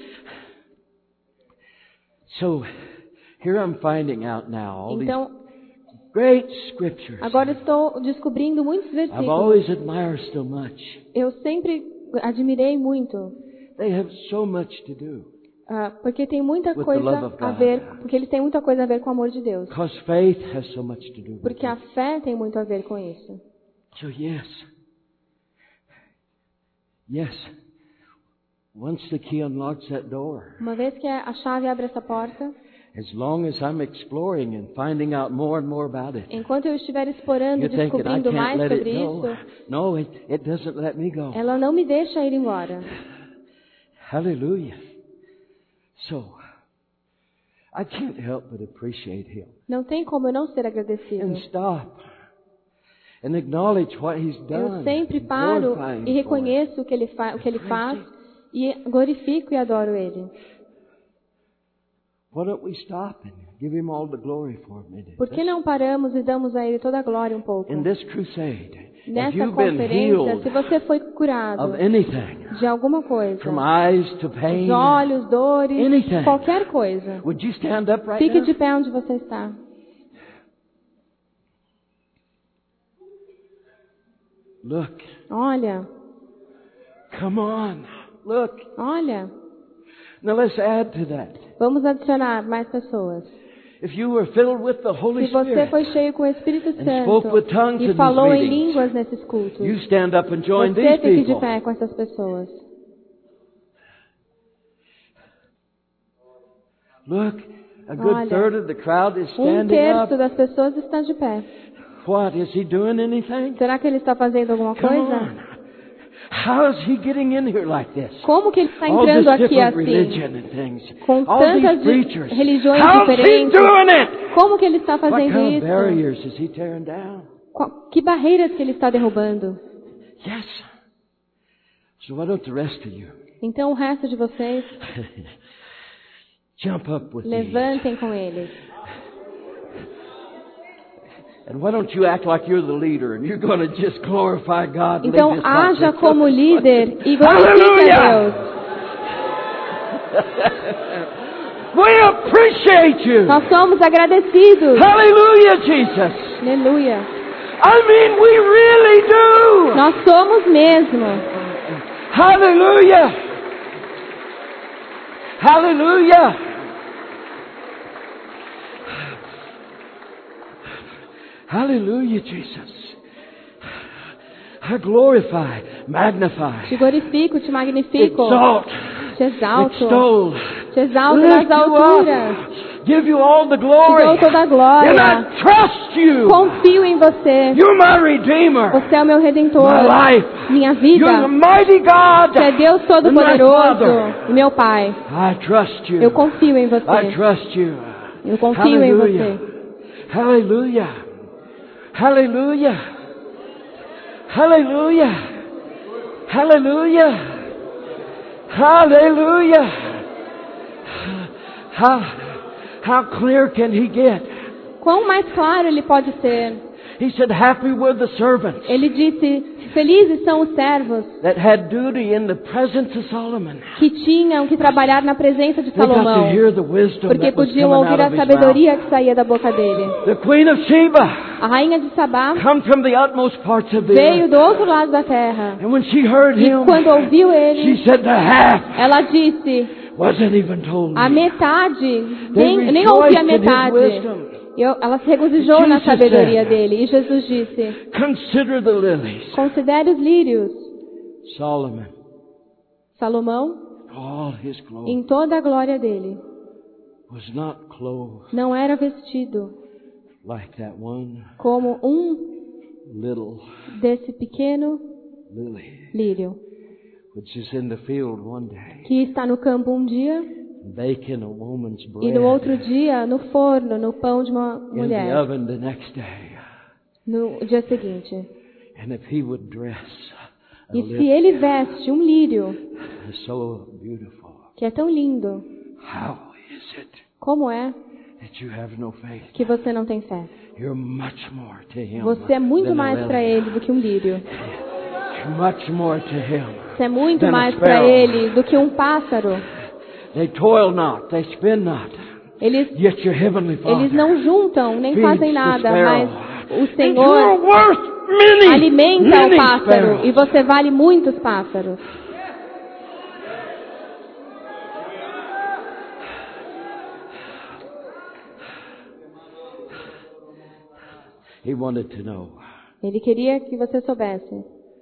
Speaker 1: So here I'm finding out now all these
Speaker 2: Então,
Speaker 1: great scriptures
Speaker 2: agora estou descobrindo muitos
Speaker 1: I've
Speaker 2: versículos.
Speaker 1: always admired so much.
Speaker 2: Eu sempre admirei muito,
Speaker 1: They have so much to do.
Speaker 2: ah, porque tem muita
Speaker 1: With the
Speaker 2: coisa
Speaker 1: love of
Speaker 2: a
Speaker 1: God.
Speaker 2: ver, porque eles têm muita coisa a ver com o amor de Deus.
Speaker 1: Because faith has so much to do with
Speaker 2: Porque a
Speaker 1: it.
Speaker 2: fé tem muito a ver com isso.
Speaker 1: So yes. Yes. Once the key unlocks that door,
Speaker 2: Uma vez que a chave abre essa porta,
Speaker 1: as long as I'm exploring and finding out more and more about it,
Speaker 2: enquanto eu estiver explorando
Speaker 1: you
Speaker 2: e
Speaker 1: think that I
Speaker 2: descobrindo
Speaker 1: can't
Speaker 2: mais
Speaker 1: let it
Speaker 2: sobre
Speaker 1: go.
Speaker 2: isso,
Speaker 1: No, it, it doesn't let me go.
Speaker 2: ela não me deixa ir embora.
Speaker 1: Hallelujah. So, I can't help but appreciate Him.
Speaker 2: Não tem como eu não ser agradecido.
Speaker 1: And stop and acknowledge what He's done.
Speaker 2: Eu sempre paro
Speaker 1: glorifying
Speaker 2: e
Speaker 1: for it.
Speaker 2: reconheço o que ele, fa o que ele faz e glorifico e adoro Ele.
Speaker 1: Why don't we stop and give Him all the glory for a minute?
Speaker 2: Por que não paramos e damos a Ele toda a glória um pouco?
Speaker 1: In this crusade, have
Speaker 2: Nessa
Speaker 1: you been
Speaker 2: conferência,
Speaker 1: healed
Speaker 2: se você foi curado
Speaker 1: of anything?
Speaker 2: de alguma coisa,
Speaker 1: From eyes to pain?
Speaker 2: os olhos, dores,
Speaker 1: Anything.
Speaker 2: qualquer coisa,
Speaker 1: Would you stand up right
Speaker 2: fique
Speaker 1: now?
Speaker 2: de pé onde você está.
Speaker 1: Look.
Speaker 2: Olha,
Speaker 1: Come on. Look.
Speaker 2: olha.
Speaker 1: Now let's add to that.
Speaker 2: Vamos adicionar mais pessoas.
Speaker 1: If you were filled with the Holy
Speaker 2: Se você
Speaker 1: Spirit,
Speaker 2: foi cheio com o Espírito
Speaker 1: And spoke with tongues
Speaker 2: Santo
Speaker 1: in
Speaker 2: e
Speaker 1: these
Speaker 2: falou em
Speaker 1: meetings,
Speaker 2: línguas nesses cultos,
Speaker 1: you stand up and join
Speaker 2: você
Speaker 1: these
Speaker 2: fique de
Speaker 1: people.
Speaker 2: pé com essas pessoas.
Speaker 1: Look, a good
Speaker 2: Olha,
Speaker 1: third of the crowd is
Speaker 2: Um
Speaker 1: standing up.
Speaker 2: terço das pessoas está de pé.
Speaker 1: What? Is he doing anything?
Speaker 2: Será que ele está fazendo alguma
Speaker 1: Come
Speaker 2: coisa?
Speaker 1: on. How is he getting in here like this?
Speaker 2: Como que ele está
Speaker 1: All
Speaker 2: entrando
Speaker 1: this
Speaker 2: aqui
Speaker 1: different
Speaker 2: assim?
Speaker 1: religion and things.
Speaker 2: Com
Speaker 1: All
Speaker 2: tantas
Speaker 1: these preachers.
Speaker 2: religiões
Speaker 1: How's he
Speaker 2: diferentes.
Speaker 1: doing it?
Speaker 2: Como que ele está
Speaker 1: What
Speaker 2: fazendo
Speaker 1: kind of
Speaker 2: isso?
Speaker 1: barriers is he tearing down?
Speaker 2: Qual- Que barreiras que ele está derrubando?
Speaker 1: Yes. So why don't the rest of you
Speaker 2: Então o resto de vocês,
Speaker 1: jump up with me?
Speaker 2: levantem com eles.
Speaker 1: And why don't you act like you're the leader and you're going to just glorify God? and
Speaker 2: Então
Speaker 1: lead this
Speaker 2: haja
Speaker 1: conference?
Speaker 2: como líder e glorifique a Deus.
Speaker 1: We appreciate you.
Speaker 2: Nós somos agradecidos.
Speaker 1: Hallelujah, Jesus.
Speaker 2: Aleluia.
Speaker 1: I mean, we really do.
Speaker 2: Nós somos mesmo.
Speaker 1: Hallelujah. Hallelujah. Hallelujah, Jesus. I glorify, magnify,
Speaker 2: Te glorifico, te magnifico,
Speaker 1: exalt,
Speaker 2: te exalto,
Speaker 1: extol,
Speaker 2: te exalto
Speaker 1: lift
Speaker 2: nas
Speaker 1: you
Speaker 2: alturas,
Speaker 1: up, give you all the
Speaker 2: te
Speaker 1: glory.
Speaker 2: dou toda a
Speaker 1: And
Speaker 2: glória,
Speaker 1: I trust you.
Speaker 2: confio em você.
Speaker 1: You're my Redeemer,
Speaker 2: Você é o meu Redentor,
Speaker 1: my life.
Speaker 2: minha
Speaker 1: You're the
Speaker 2: vida.
Speaker 1: mighty God.
Speaker 2: Você é Deus
Speaker 1: and my
Speaker 2: Todo-Poderoso
Speaker 1: Father.
Speaker 2: e meu Pai.
Speaker 1: I trust you.
Speaker 2: Eu confio em
Speaker 1: I
Speaker 2: você.
Speaker 1: trust you.
Speaker 2: Eu confio em você.
Speaker 1: Hallelujah. Hallelujah. Hallelujah. Hallelujah. Hallelujah. How, how clear can he get?
Speaker 2: Quão mais claro ele pode ser?
Speaker 1: He said, happy were the servants
Speaker 2: Ele disse, felizes são os servos
Speaker 1: that had duty in the presence of Solomon.
Speaker 2: que tinham que trabalhar na presença de
Speaker 1: They got to
Speaker 2: Salomão,
Speaker 1: hear the wisdom
Speaker 2: porque
Speaker 1: that was
Speaker 2: podiam
Speaker 1: coming out
Speaker 2: ouvir a
Speaker 1: of his mouth.
Speaker 2: sabedoria que saía da boca dele.
Speaker 1: The Queen of Sheba
Speaker 2: A rainha de Sabá
Speaker 1: come from the utmost parts of the
Speaker 2: veio
Speaker 1: earth.
Speaker 2: do outro lado da terra.
Speaker 1: And when she heard
Speaker 2: E
Speaker 1: him,
Speaker 2: quando ouviu
Speaker 1: she
Speaker 2: ele,
Speaker 1: said the half
Speaker 2: ela disse,
Speaker 1: wasn't even told
Speaker 2: a
Speaker 1: me.
Speaker 2: metade,
Speaker 1: They
Speaker 2: nem, nem ouvi a
Speaker 1: rejoiced in his
Speaker 2: metade.
Speaker 1: wisdom.
Speaker 2: Eu, ela se regozijou
Speaker 1: Jesus
Speaker 2: na sabedoria
Speaker 1: said,
Speaker 2: dele. E Jesus disse,
Speaker 1: Consider the lilies.
Speaker 2: considere os lírios.
Speaker 1: Solomon,
Speaker 2: Salomão,
Speaker 1: all his glory,
Speaker 2: em toda a glória dele,
Speaker 1: was not clothed
Speaker 2: não era vestido
Speaker 1: like that one
Speaker 2: como um
Speaker 1: little
Speaker 2: desse pequeno
Speaker 1: lily,
Speaker 2: lírio,
Speaker 1: which is in the field one day,
Speaker 2: que está no campo um dia
Speaker 1: baking a woman's
Speaker 2: e
Speaker 1: bread
Speaker 2: no outro dia no forno, no pão de uma
Speaker 1: in the
Speaker 2: mulher,
Speaker 1: oven the next day.
Speaker 2: no dia seguinte.
Speaker 1: And if he would dress a
Speaker 2: E se
Speaker 1: lily
Speaker 2: ele veste um lírio,
Speaker 1: so beautiful,
Speaker 2: que é tão lindo,
Speaker 1: how is it
Speaker 2: como é
Speaker 1: that you have no faith?
Speaker 2: que você não tem fé?
Speaker 1: You're much more to him
Speaker 2: Você é muito
Speaker 1: than a
Speaker 2: mais para
Speaker 1: lily.
Speaker 2: ele do que um lírio.
Speaker 1: You're much more to him.
Speaker 2: Você é muito
Speaker 1: than a
Speaker 2: mais para
Speaker 1: sparrow.
Speaker 2: ele do que um pássaro.
Speaker 1: They toil not, they spin not.
Speaker 2: Eles,
Speaker 1: Yet your heavenly Father
Speaker 2: eles não juntam nem
Speaker 1: feeds
Speaker 2: fazem
Speaker 1: the
Speaker 2: nada,
Speaker 1: sparrow.
Speaker 2: mas o
Speaker 1: And you're
Speaker 2: Senhor
Speaker 1: worth many,
Speaker 2: alimenta
Speaker 1: many
Speaker 2: o pássaro
Speaker 1: sparrows.
Speaker 2: e você vale muitos pássaros.
Speaker 1: He wanted to know,
Speaker 2: Ele queria que você soubesse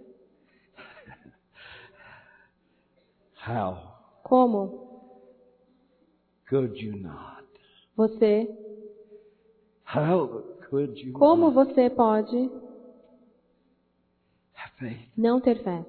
Speaker 1: how
Speaker 2: como
Speaker 1: could you not?
Speaker 2: você,
Speaker 1: How could you
Speaker 2: como
Speaker 1: not
Speaker 2: você pode
Speaker 1: have faith?
Speaker 2: não ter fé.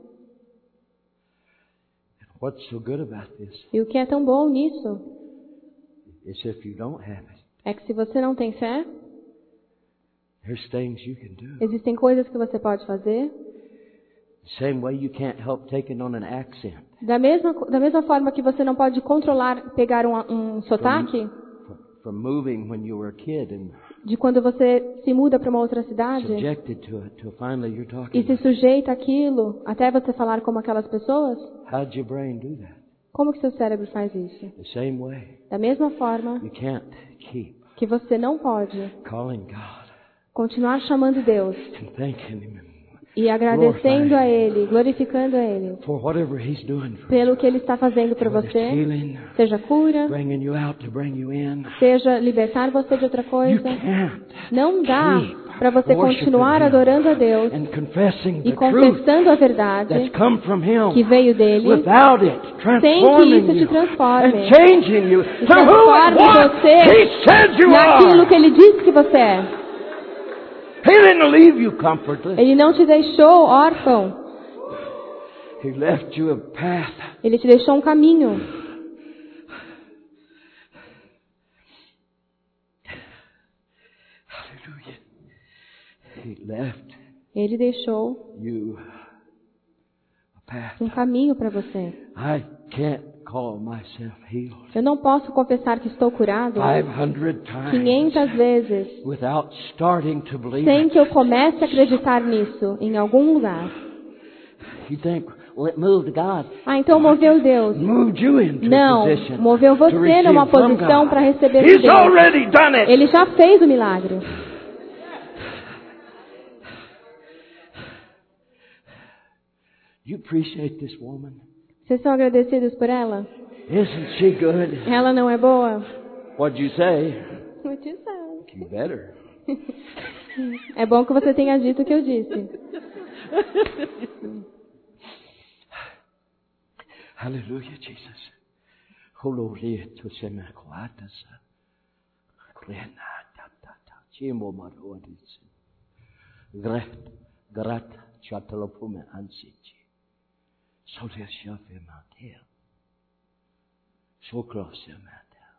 Speaker 1: What's so good about this
Speaker 2: E o que é tão bom nisso
Speaker 1: is if you don't have it,
Speaker 2: é que se você não tem fé,
Speaker 1: there's things you can do.
Speaker 2: existem coisas que você pode fazer.
Speaker 1: The same way you can't help taking on an accent
Speaker 2: Da mesma, da mesma forma que você não pode controlar, pegar um, um sotaque
Speaker 1: from, from moving when you were a kid and
Speaker 2: de quando você se muda para uma outra cidade
Speaker 1: subjected to it till finally you're talking.
Speaker 2: e se sujeita àquilo até você falar como aquelas pessoas.
Speaker 1: How'd your brain do that?
Speaker 2: Como que seu cérebro faz isso?
Speaker 1: The same way.
Speaker 2: Da mesma forma
Speaker 1: You can't keep
Speaker 2: que você não pode
Speaker 1: calling God
Speaker 2: continuar chamando Deus
Speaker 1: and thanking Him
Speaker 2: e agradecendo a Ele, glorificando a Ele
Speaker 1: for whatever He's doing for
Speaker 2: pelo que Ele está fazendo para
Speaker 1: you. Whether it's
Speaker 2: você,
Speaker 1: healing,
Speaker 2: seja cura,
Speaker 1: bringing you out to bring you in.
Speaker 2: seja libertar você de outra
Speaker 1: You
Speaker 2: coisa.
Speaker 1: can't
Speaker 2: Não dá
Speaker 1: keep
Speaker 2: para você
Speaker 1: worshiping
Speaker 2: continuar
Speaker 1: Him
Speaker 2: adorando a Deus
Speaker 1: and confessing
Speaker 2: e
Speaker 1: the truth
Speaker 2: confessando a verdade
Speaker 1: that's come from Him
Speaker 2: que veio dele,
Speaker 1: without it
Speaker 2: sem que
Speaker 1: transforming
Speaker 2: isso te
Speaker 1: you
Speaker 2: transforme
Speaker 1: and changing you
Speaker 2: e
Speaker 1: to who and
Speaker 2: transforme
Speaker 1: what
Speaker 2: você
Speaker 1: He said you
Speaker 2: naquilo
Speaker 1: are.
Speaker 2: que Ele disse que você é.
Speaker 1: He didn't leave you comfortless.
Speaker 2: Ele não te deixou órfão.
Speaker 1: He left you a path.
Speaker 2: Ele te deixou um caminho.
Speaker 1: Hallelujah. He left
Speaker 2: Ele deixou
Speaker 1: you a path.
Speaker 2: um caminho para você.
Speaker 1: I can't call myself healed.
Speaker 2: Eu não posso confessar que estou curado
Speaker 1: five hundred times
Speaker 2: quinhentas vezes
Speaker 1: without starting to believe
Speaker 2: sem
Speaker 1: it.
Speaker 2: que eu comece a acreditar nisso em algum lugar.
Speaker 1: You think, well, it moved God.
Speaker 2: Ah, então moveu Deus.
Speaker 1: Moved you into
Speaker 2: Não,
Speaker 1: a position
Speaker 2: moveu
Speaker 1: to
Speaker 2: você
Speaker 1: receive
Speaker 2: numa
Speaker 1: from
Speaker 2: posição
Speaker 1: God.
Speaker 2: para receber de
Speaker 1: He's
Speaker 2: Deus.
Speaker 1: already done it.
Speaker 2: Ele já fez o milagre.
Speaker 1: You appreciate this woman?
Speaker 2: Vocês são agradecidos por ela?
Speaker 1: Isn't she good?
Speaker 2: Ela não é boa?
Speaker 1: What'd you say?
Speaker 2: What you said.
Speaker 1: You better.
Speaker 2: É bom que você tenha dito o que eu disse.
Speaker 1: Hallelujah, Jesus. Holoria to semaquatas. Klena tata. Chimo marodis. Grat grat chatalopume ansici. So there's your matel. So close your matel.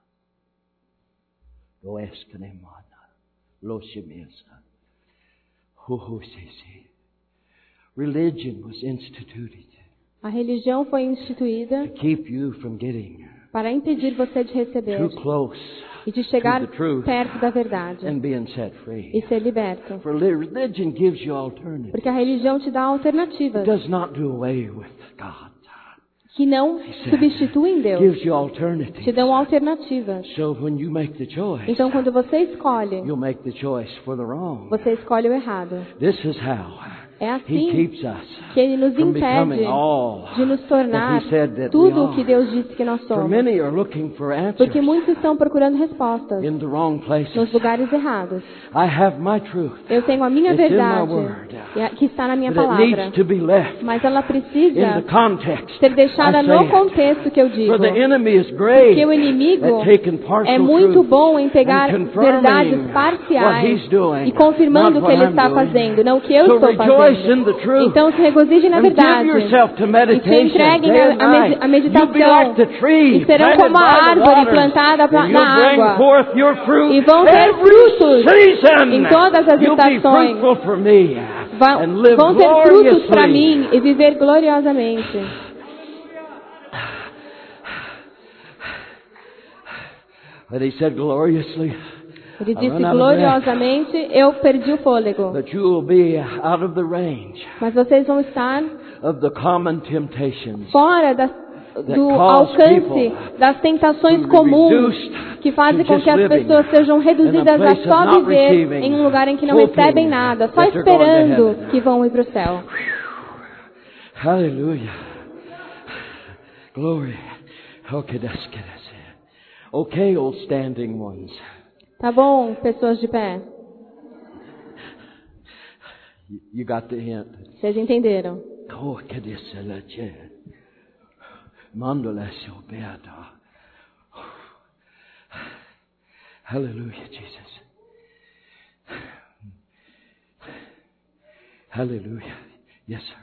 Speaker 1: Lo eskene mana. Lo shemesa. Ho ho sisi. Religion was instituted
Speaker 2: A religião foi instituída
Speaker 1: to keep you from getting
Speaker 2: para impedir você de receber
Speaker 1: too close
Speaker 2: e de chegar
Speaker 1: to the truth
Speaker 2: perto da verdade
Speaker 1: and being set free.
Speaker 2: e ser liberto.
Speaker 1: For religion gives you alternatives.
Speaker 2: Porque a religião te dá alternativas
Speaker 1: It does not do away with God.
Speaker 2: que não substituem Deus,
Speaker 1: Gives you
Speaker 2: te
Speaker 1: alternatives.
Speaker 2: dão alternativas.
Speaker 1: So when you make the choice,
Speaker 2: Então, quando você escolhe,
Speaker 1: you'll make the choice for the wrong.
Speaker 2: você escolhe o errado.
Speaker 1: This is how
Speaker 2: É
Speaker 1: He
Speaker 2: assim
Speaker 1: keeps us
Speaker 2: que Ele nos
Speaker 1: from becoming
Speaker 2: impede
Speaker 1: all
Speaker 2: de nos tornar
Speaker 1: that He said that we
Speaker 2: tudo o que
Speaker 1: are.
Speaker 2: Deus disse que nós
Speaker 1: For
Speaker 2: somos.
Speaker 1: many are looking for answers
Speaker 2: Porque muitos estão procurando respostas
Speaker 1: in the wrong places.
Speaker 2: nos lugares errados.
Speaker 1: I have my truth.
Speaker 2: Eu tenho a minha
Speaker 1: It's in my
Speaker 2: verdade,
Speaker 1: word.
Speaker 2: e a- que está na minha
Speaker 1: But it
Speaker 2: palavra.
Speaker 1: needs to be left
Speaker 2: Mas ela
Speaker 1: in the
Speaker 2: precisa
Speaker 1: context.
Speaker 2: ser deixada
Speaker 1: I say
Speaker 2: no
Speaker 1: it.
Speaker 2: contexto que eu digo.
Speaker 1: For the enemy is great
Speaker 2: Porque o inimigo
Speaker 1: at taking partial
Speaker 2: é muito
Speaker 1: truth
Speaker 2: bom em pegar
Speaker 1: and confirming
Speaker 2: verdades
Speaker 1: what
Speaker 2: parciais
Speaker 1: he's doing,
Speaker 2: e confirmando
Speaker 1: not
Speaker 2: o que
Speaker 1: what
Speaker 2: ele
Speaker 1: I'm
Speaker 2: está
Speaker 1: doing.
Speaker 2: fazendo, não o que eu
Speaker 1: So
Speaker 2: estou
Speaker 1: rejoice in
Speaker 2: fazendo.
Speaker 1: the truth.
Speaker 2: Então se regozijem na
Speaker 1: And give
Speaker 2: verdade
Speaker 1: yourself to
Speaker 2: e se
Speaker 1: meditation
Speaker 2: entreguem
Speaker 1: day
Speaker 2: à
Speaker 1: and
Speaker 2: à med-
Speaker 1: night.
Speaker 2: à
Speaker 1: You'll be
Speaker 2: meditação
Speaker 1: like the tree
Speaker 2: e serão
Speaker 1: planted
Speaker 2: como a
Speaker 1: by the
Speaker 2: árvore
Speaker 1: waters,
Speaker 2: plantada pra-
Speaker 1: and
Speaker 2: na
Speaker 1: you'll bring
Speaker 2: água
Speaker 1: forth your fruit
Speaker 2: e vão ter
Speaker 1: every
Speaker 2: frutos
Speaker 1: season.
Speaker 2: em todas as
Speaker 1: You'll be
Speaker 2: estações.
Speaker 1: fruitful for me
Speaker 2: Vão,
Speaker 1: and live
Speaker 2: vão ter frutos para
Speaker 1: gloriously.
Speaker 2: mim e viver gloriosamente.
Speaker 1: But he said gloriously,
Speaker 2: Ele
Speaker 1: I
Speaker 2: disse
Speaker 1: run out of breath.
Speaker 2: gloriosamente, eu perdi o fôlego.
Speaker 1: But you will be out of the range
Speaker 2: Mas vocês vão estar
Speaker 1: of the common temptations
Speaker 2: fora da, do
Speaker 1: cause
Speaker 2: alcance
Speaker 1: people
Speaker 2: das tentações
Speaker 1: to be
Speaker 2: comuns
Speaker 1: reduced
Speaker 2: que fazem
Speaker 1: to
Speaker 2: com que as
Speaker 1: just living
Speaker 2: pessoas sejam
Speaker 1: in
Speaker 2: reduzidas
Speaker 1: a
Speaker 2: a
Speaker 1: place of
Speaker 2: só
Speaker 1: not
Speaker 2: viver
Speaker 1: receiving,
Speaker 2: em um lugar em que não
Speaker 1: hoping
Speaker 2: recebem nada, só
Speaker 1: that they're going to
Speaker 2: esperando
Speaker 1: heaven.
Speaker 2: que vão ir para o céu.
Speaker 1: Hallelujah. Glory. Okay, that's good. That's it. Okay, old standing ones.
Speaker 2: Tá bom, pessoas de pé?
Speaker 1: You- You got the hint.
Speaker 2: Vocês entenderam?
Speaker 1: Oh, que disse la che. Mandola se obeata. Hallelujah, Jesus. Hallelujah. Yes, sir.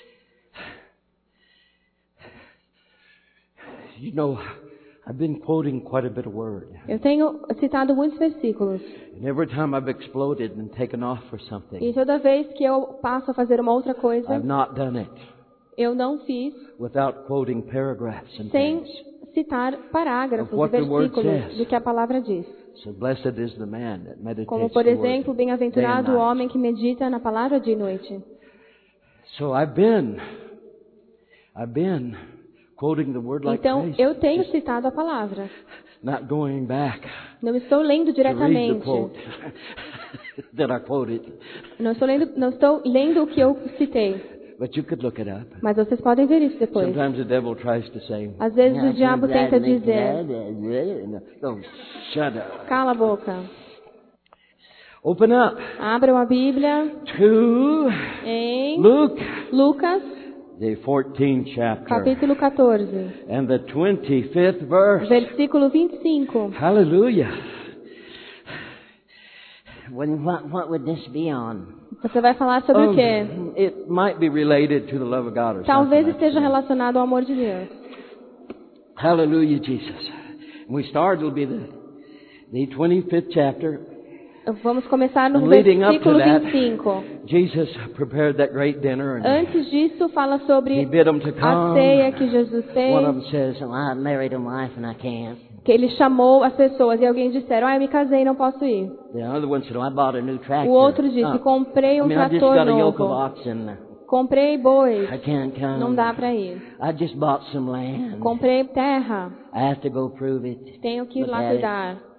Speaker 1: You know, I've been quoting quite a bit of word.
Speaker 2: Eu tenho citado muitos versículos.
Speaker 1: And every time I've exploded and taken off for something,
Speaker 2: E toda vez que eu passo a fazer uma outra coisa,
Speaker 1: I've not done it
Speaker 2: eu não fiz
Speaker 1: without quoting paragraphs and
Speaker 2: sem
Speaker 1: things.
Speaker 2: citar parágrafos
Speaker 1: Of
Speaker 2: e
Speaker 1: what the word
Speaker 2: versículos
Speaker 1: says.
Speaker 2: do que a palavra diz.
Speaker 1: So blessed is the man that meditates
Speaker 2: Como, por
Speaker 1: the word
Speaker 2: exemplo,
Speaker 1: day and
Speaker 2: bem-aventurado o
Speaker 1: night.
Speaker 2: homem que medita na palavra de noite.
Speaker 1: So I've been, I've been quoting the word like
Speaker 2: Então,
Speaker 1: crazy.
Speaker 2: eu tenho
Speaker 1: Just
Speaker 2: citado a palavra.
Speaker 1: not going back
Speaker 2: Não estou lendo
Speaker 1: to read the
Speaker 2: diretamente.
Speaker 1: quote that I quoted.
Speaker 2: Não estou lendo, não estou lendo o que eu citei.
Speaker 1: But you could look it up.
Speaker 2: Mas vocês podem ver isso depois.
Speaker 1: Sometimes the devil tries to say,
Speaker 2: Às vezes o diabo tenta dizer,
Speaker 1: oh, shut up.
Speaker 2: cala a boca.
Speaker 1: Open up
Speaker 2: Abram a Bíblia
Speaker 1: to
Speaker 2: em
Speaker 1: Luke,
Speaker 2: Lucas,
Speaker 1: the fourteenth chapter,
Speaker 2: capítulo quatorze,
Speaker 1: and the twenty-fifth verse.
Speaker 2: versículo vinte e cinco.
Speaker 1: Hallelujah. Well, what, what would this be on?
Speaker 2: Você vai falar sobre
Speaker 1: Oh,
Speaker 2: o quê?
Speaker 1: it might be related to the love of God or
Speaker 2: Talvez
Speaker 1: something.
Speaker 2: esteja relacionado ao amor de Deus.
Speaker 1: Hallelujah, Jesus. We start, it'll be the, the twenty-fifth chapter.
Speaker 2: Vamos começar no
Speaker 1: And leading up to
Speaker 2: versículo
Speaker 1: that,
Speaker 2: vinte e cinco.
Speaker 1: Jesus prepared that great dinner. And
Speaker 2: Antes disso, fala sobre
Speaker 1: He bid them to
Speaker 2: a
Speaker 1: come.
Speaker 2: ceia que Jesus
Speaker 1: One
Speaker 2: fez,
Speaker 1: of them says, oh, I married a wife and I can't.
Speaker 2: que ele chamou as pessoas e alguém disseram, ah, eu me casei, não posso ir.
Speaker 1: The other one said, oh, I bought a new tractor.
Speaker 2: O outro disse,
Speaker 1: Oh,
Speaker 2: comprei
Speaker 1: I
Speaker 2: um
Speaker 1: mean, I just
Speaker 2: trator
Speaker 1: got a yoke of
Speaker 2: novo,
Speaker 1: oxen.
Speaker 2: comprei bois,
Speaker 1: I can't come.
Speaker 2: não dá para ir.
Speaker 1: I just bought some land.
Speaker 2: Comprei terra,
Speaker 1: I have to go prove it.
Speaker 2: tenho que ir
Speaker 1: Look
Speaker 2: lá
Speaker 1: at it.
Speaker 2: cuidar.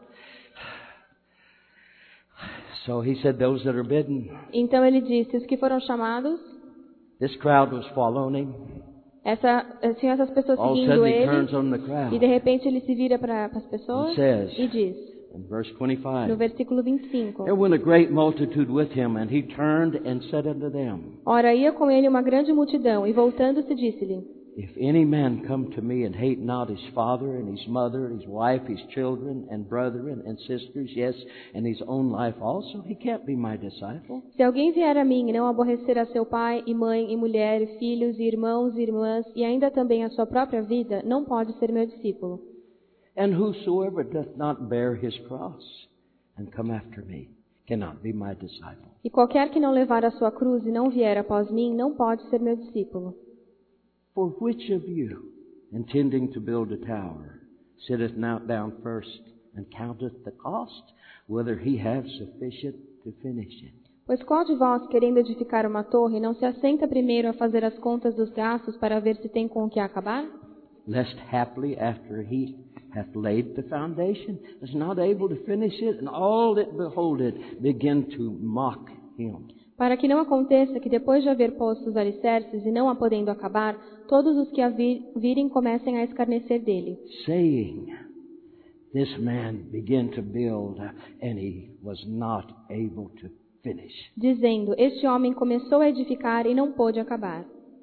Speaker 1: So he said, those that are bidden.
Speaker 2: Então ele disse, os que foram chamados,
Speaker 1: This crowd was following him.
Speaker 2: essa, tinham essas pessoas
Speaker 1: All of a
Speaker 2: seguindo
Speaker 1: sudden he
Speaker 2: ele,
Speaker 1: turns on the
Speaker 2: e de
Speaker 1: crowd.
Speaker 2: repente ele se vira para as pessoas
Speaker 1: It says,
Speaker 2: e diz,
Speaker 1: in verse
Speaker 2: no
Speaker 1: twenty-five,
Speaker 2: versículo vinte e cinco,
Speaker 1: there went a great multitude with him, and he turned and said unto them,
Speaker 2: ora ia com ele uma grande multidão, e voltando-se disse-lhe,
Speaker 1: If any man come to me and hate not his father and his mother, and his wife, his children, and brethren, and sisters, yes, and his own life also, he can't be my disciple.
Speaker 2: se alguém vier a mim e não aborrecer a seu pai e mãe e mulher, e filhos e irmãos e irmãs, e ainda também a sua própria vida, não pode ser meu discípulo.
Speaker 1: And whosoever doth not bear his cross and come after me cannot be my disciple.
Speaker 2: E qualquer que não levar a sua cruz e não vier após mim, não pode ser meu discípulo.
Speaker 1: For which of you, intending to build a tower, sitteth not down first and counteth the cost, whether he have sufficient to finish it?
Speaker 2: Pois qual de vós, querendo edificar uma torre, não se assenta primeiro a fazer as contas dos gastos para ver se tem com o que acabar?
Speaker 1: Lest haply after he hath laid the foundation, is not able to finish it, and all that behold it begin to mock him.
Speaker 2: Para que não aconteça que depois de haver posto os alicerces e não a podendo acabar, todos os que a vir, virem comecem a escarnecer dele.
Speaker 1: Saying, this man began to build, and he was not able to finish.
Speaker 2: Dizendo, este homem começou a edificar e não pôde acabar.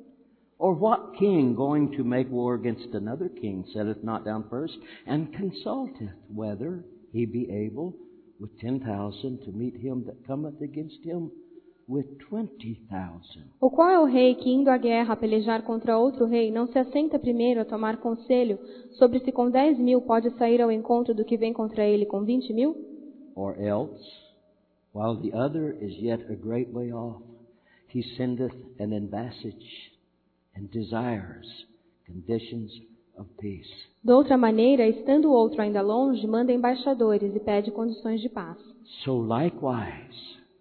Speaker 1: Or what king going to make war against another king setteth not down first, and consulteth whether he be able with ten thousand to meet him that cometh against him with twenty thousand?
Speaker 2: O qual é o rei que, indo à guerra a pelejar contra outro rei, não se assenta primeiro a tomar conselho sobre se com dez mil pode sair ao encontro do que vem contra ele com vinte mil?
Speaker 1: Or else, while the other is yet a great way off, he sendeth an embassage and desires conditions of peace.
Speaker 2: De outra maneira, estando o outro ainda longe, manda embaixadores e pede condições de paz.
Speaker 1: So likewise,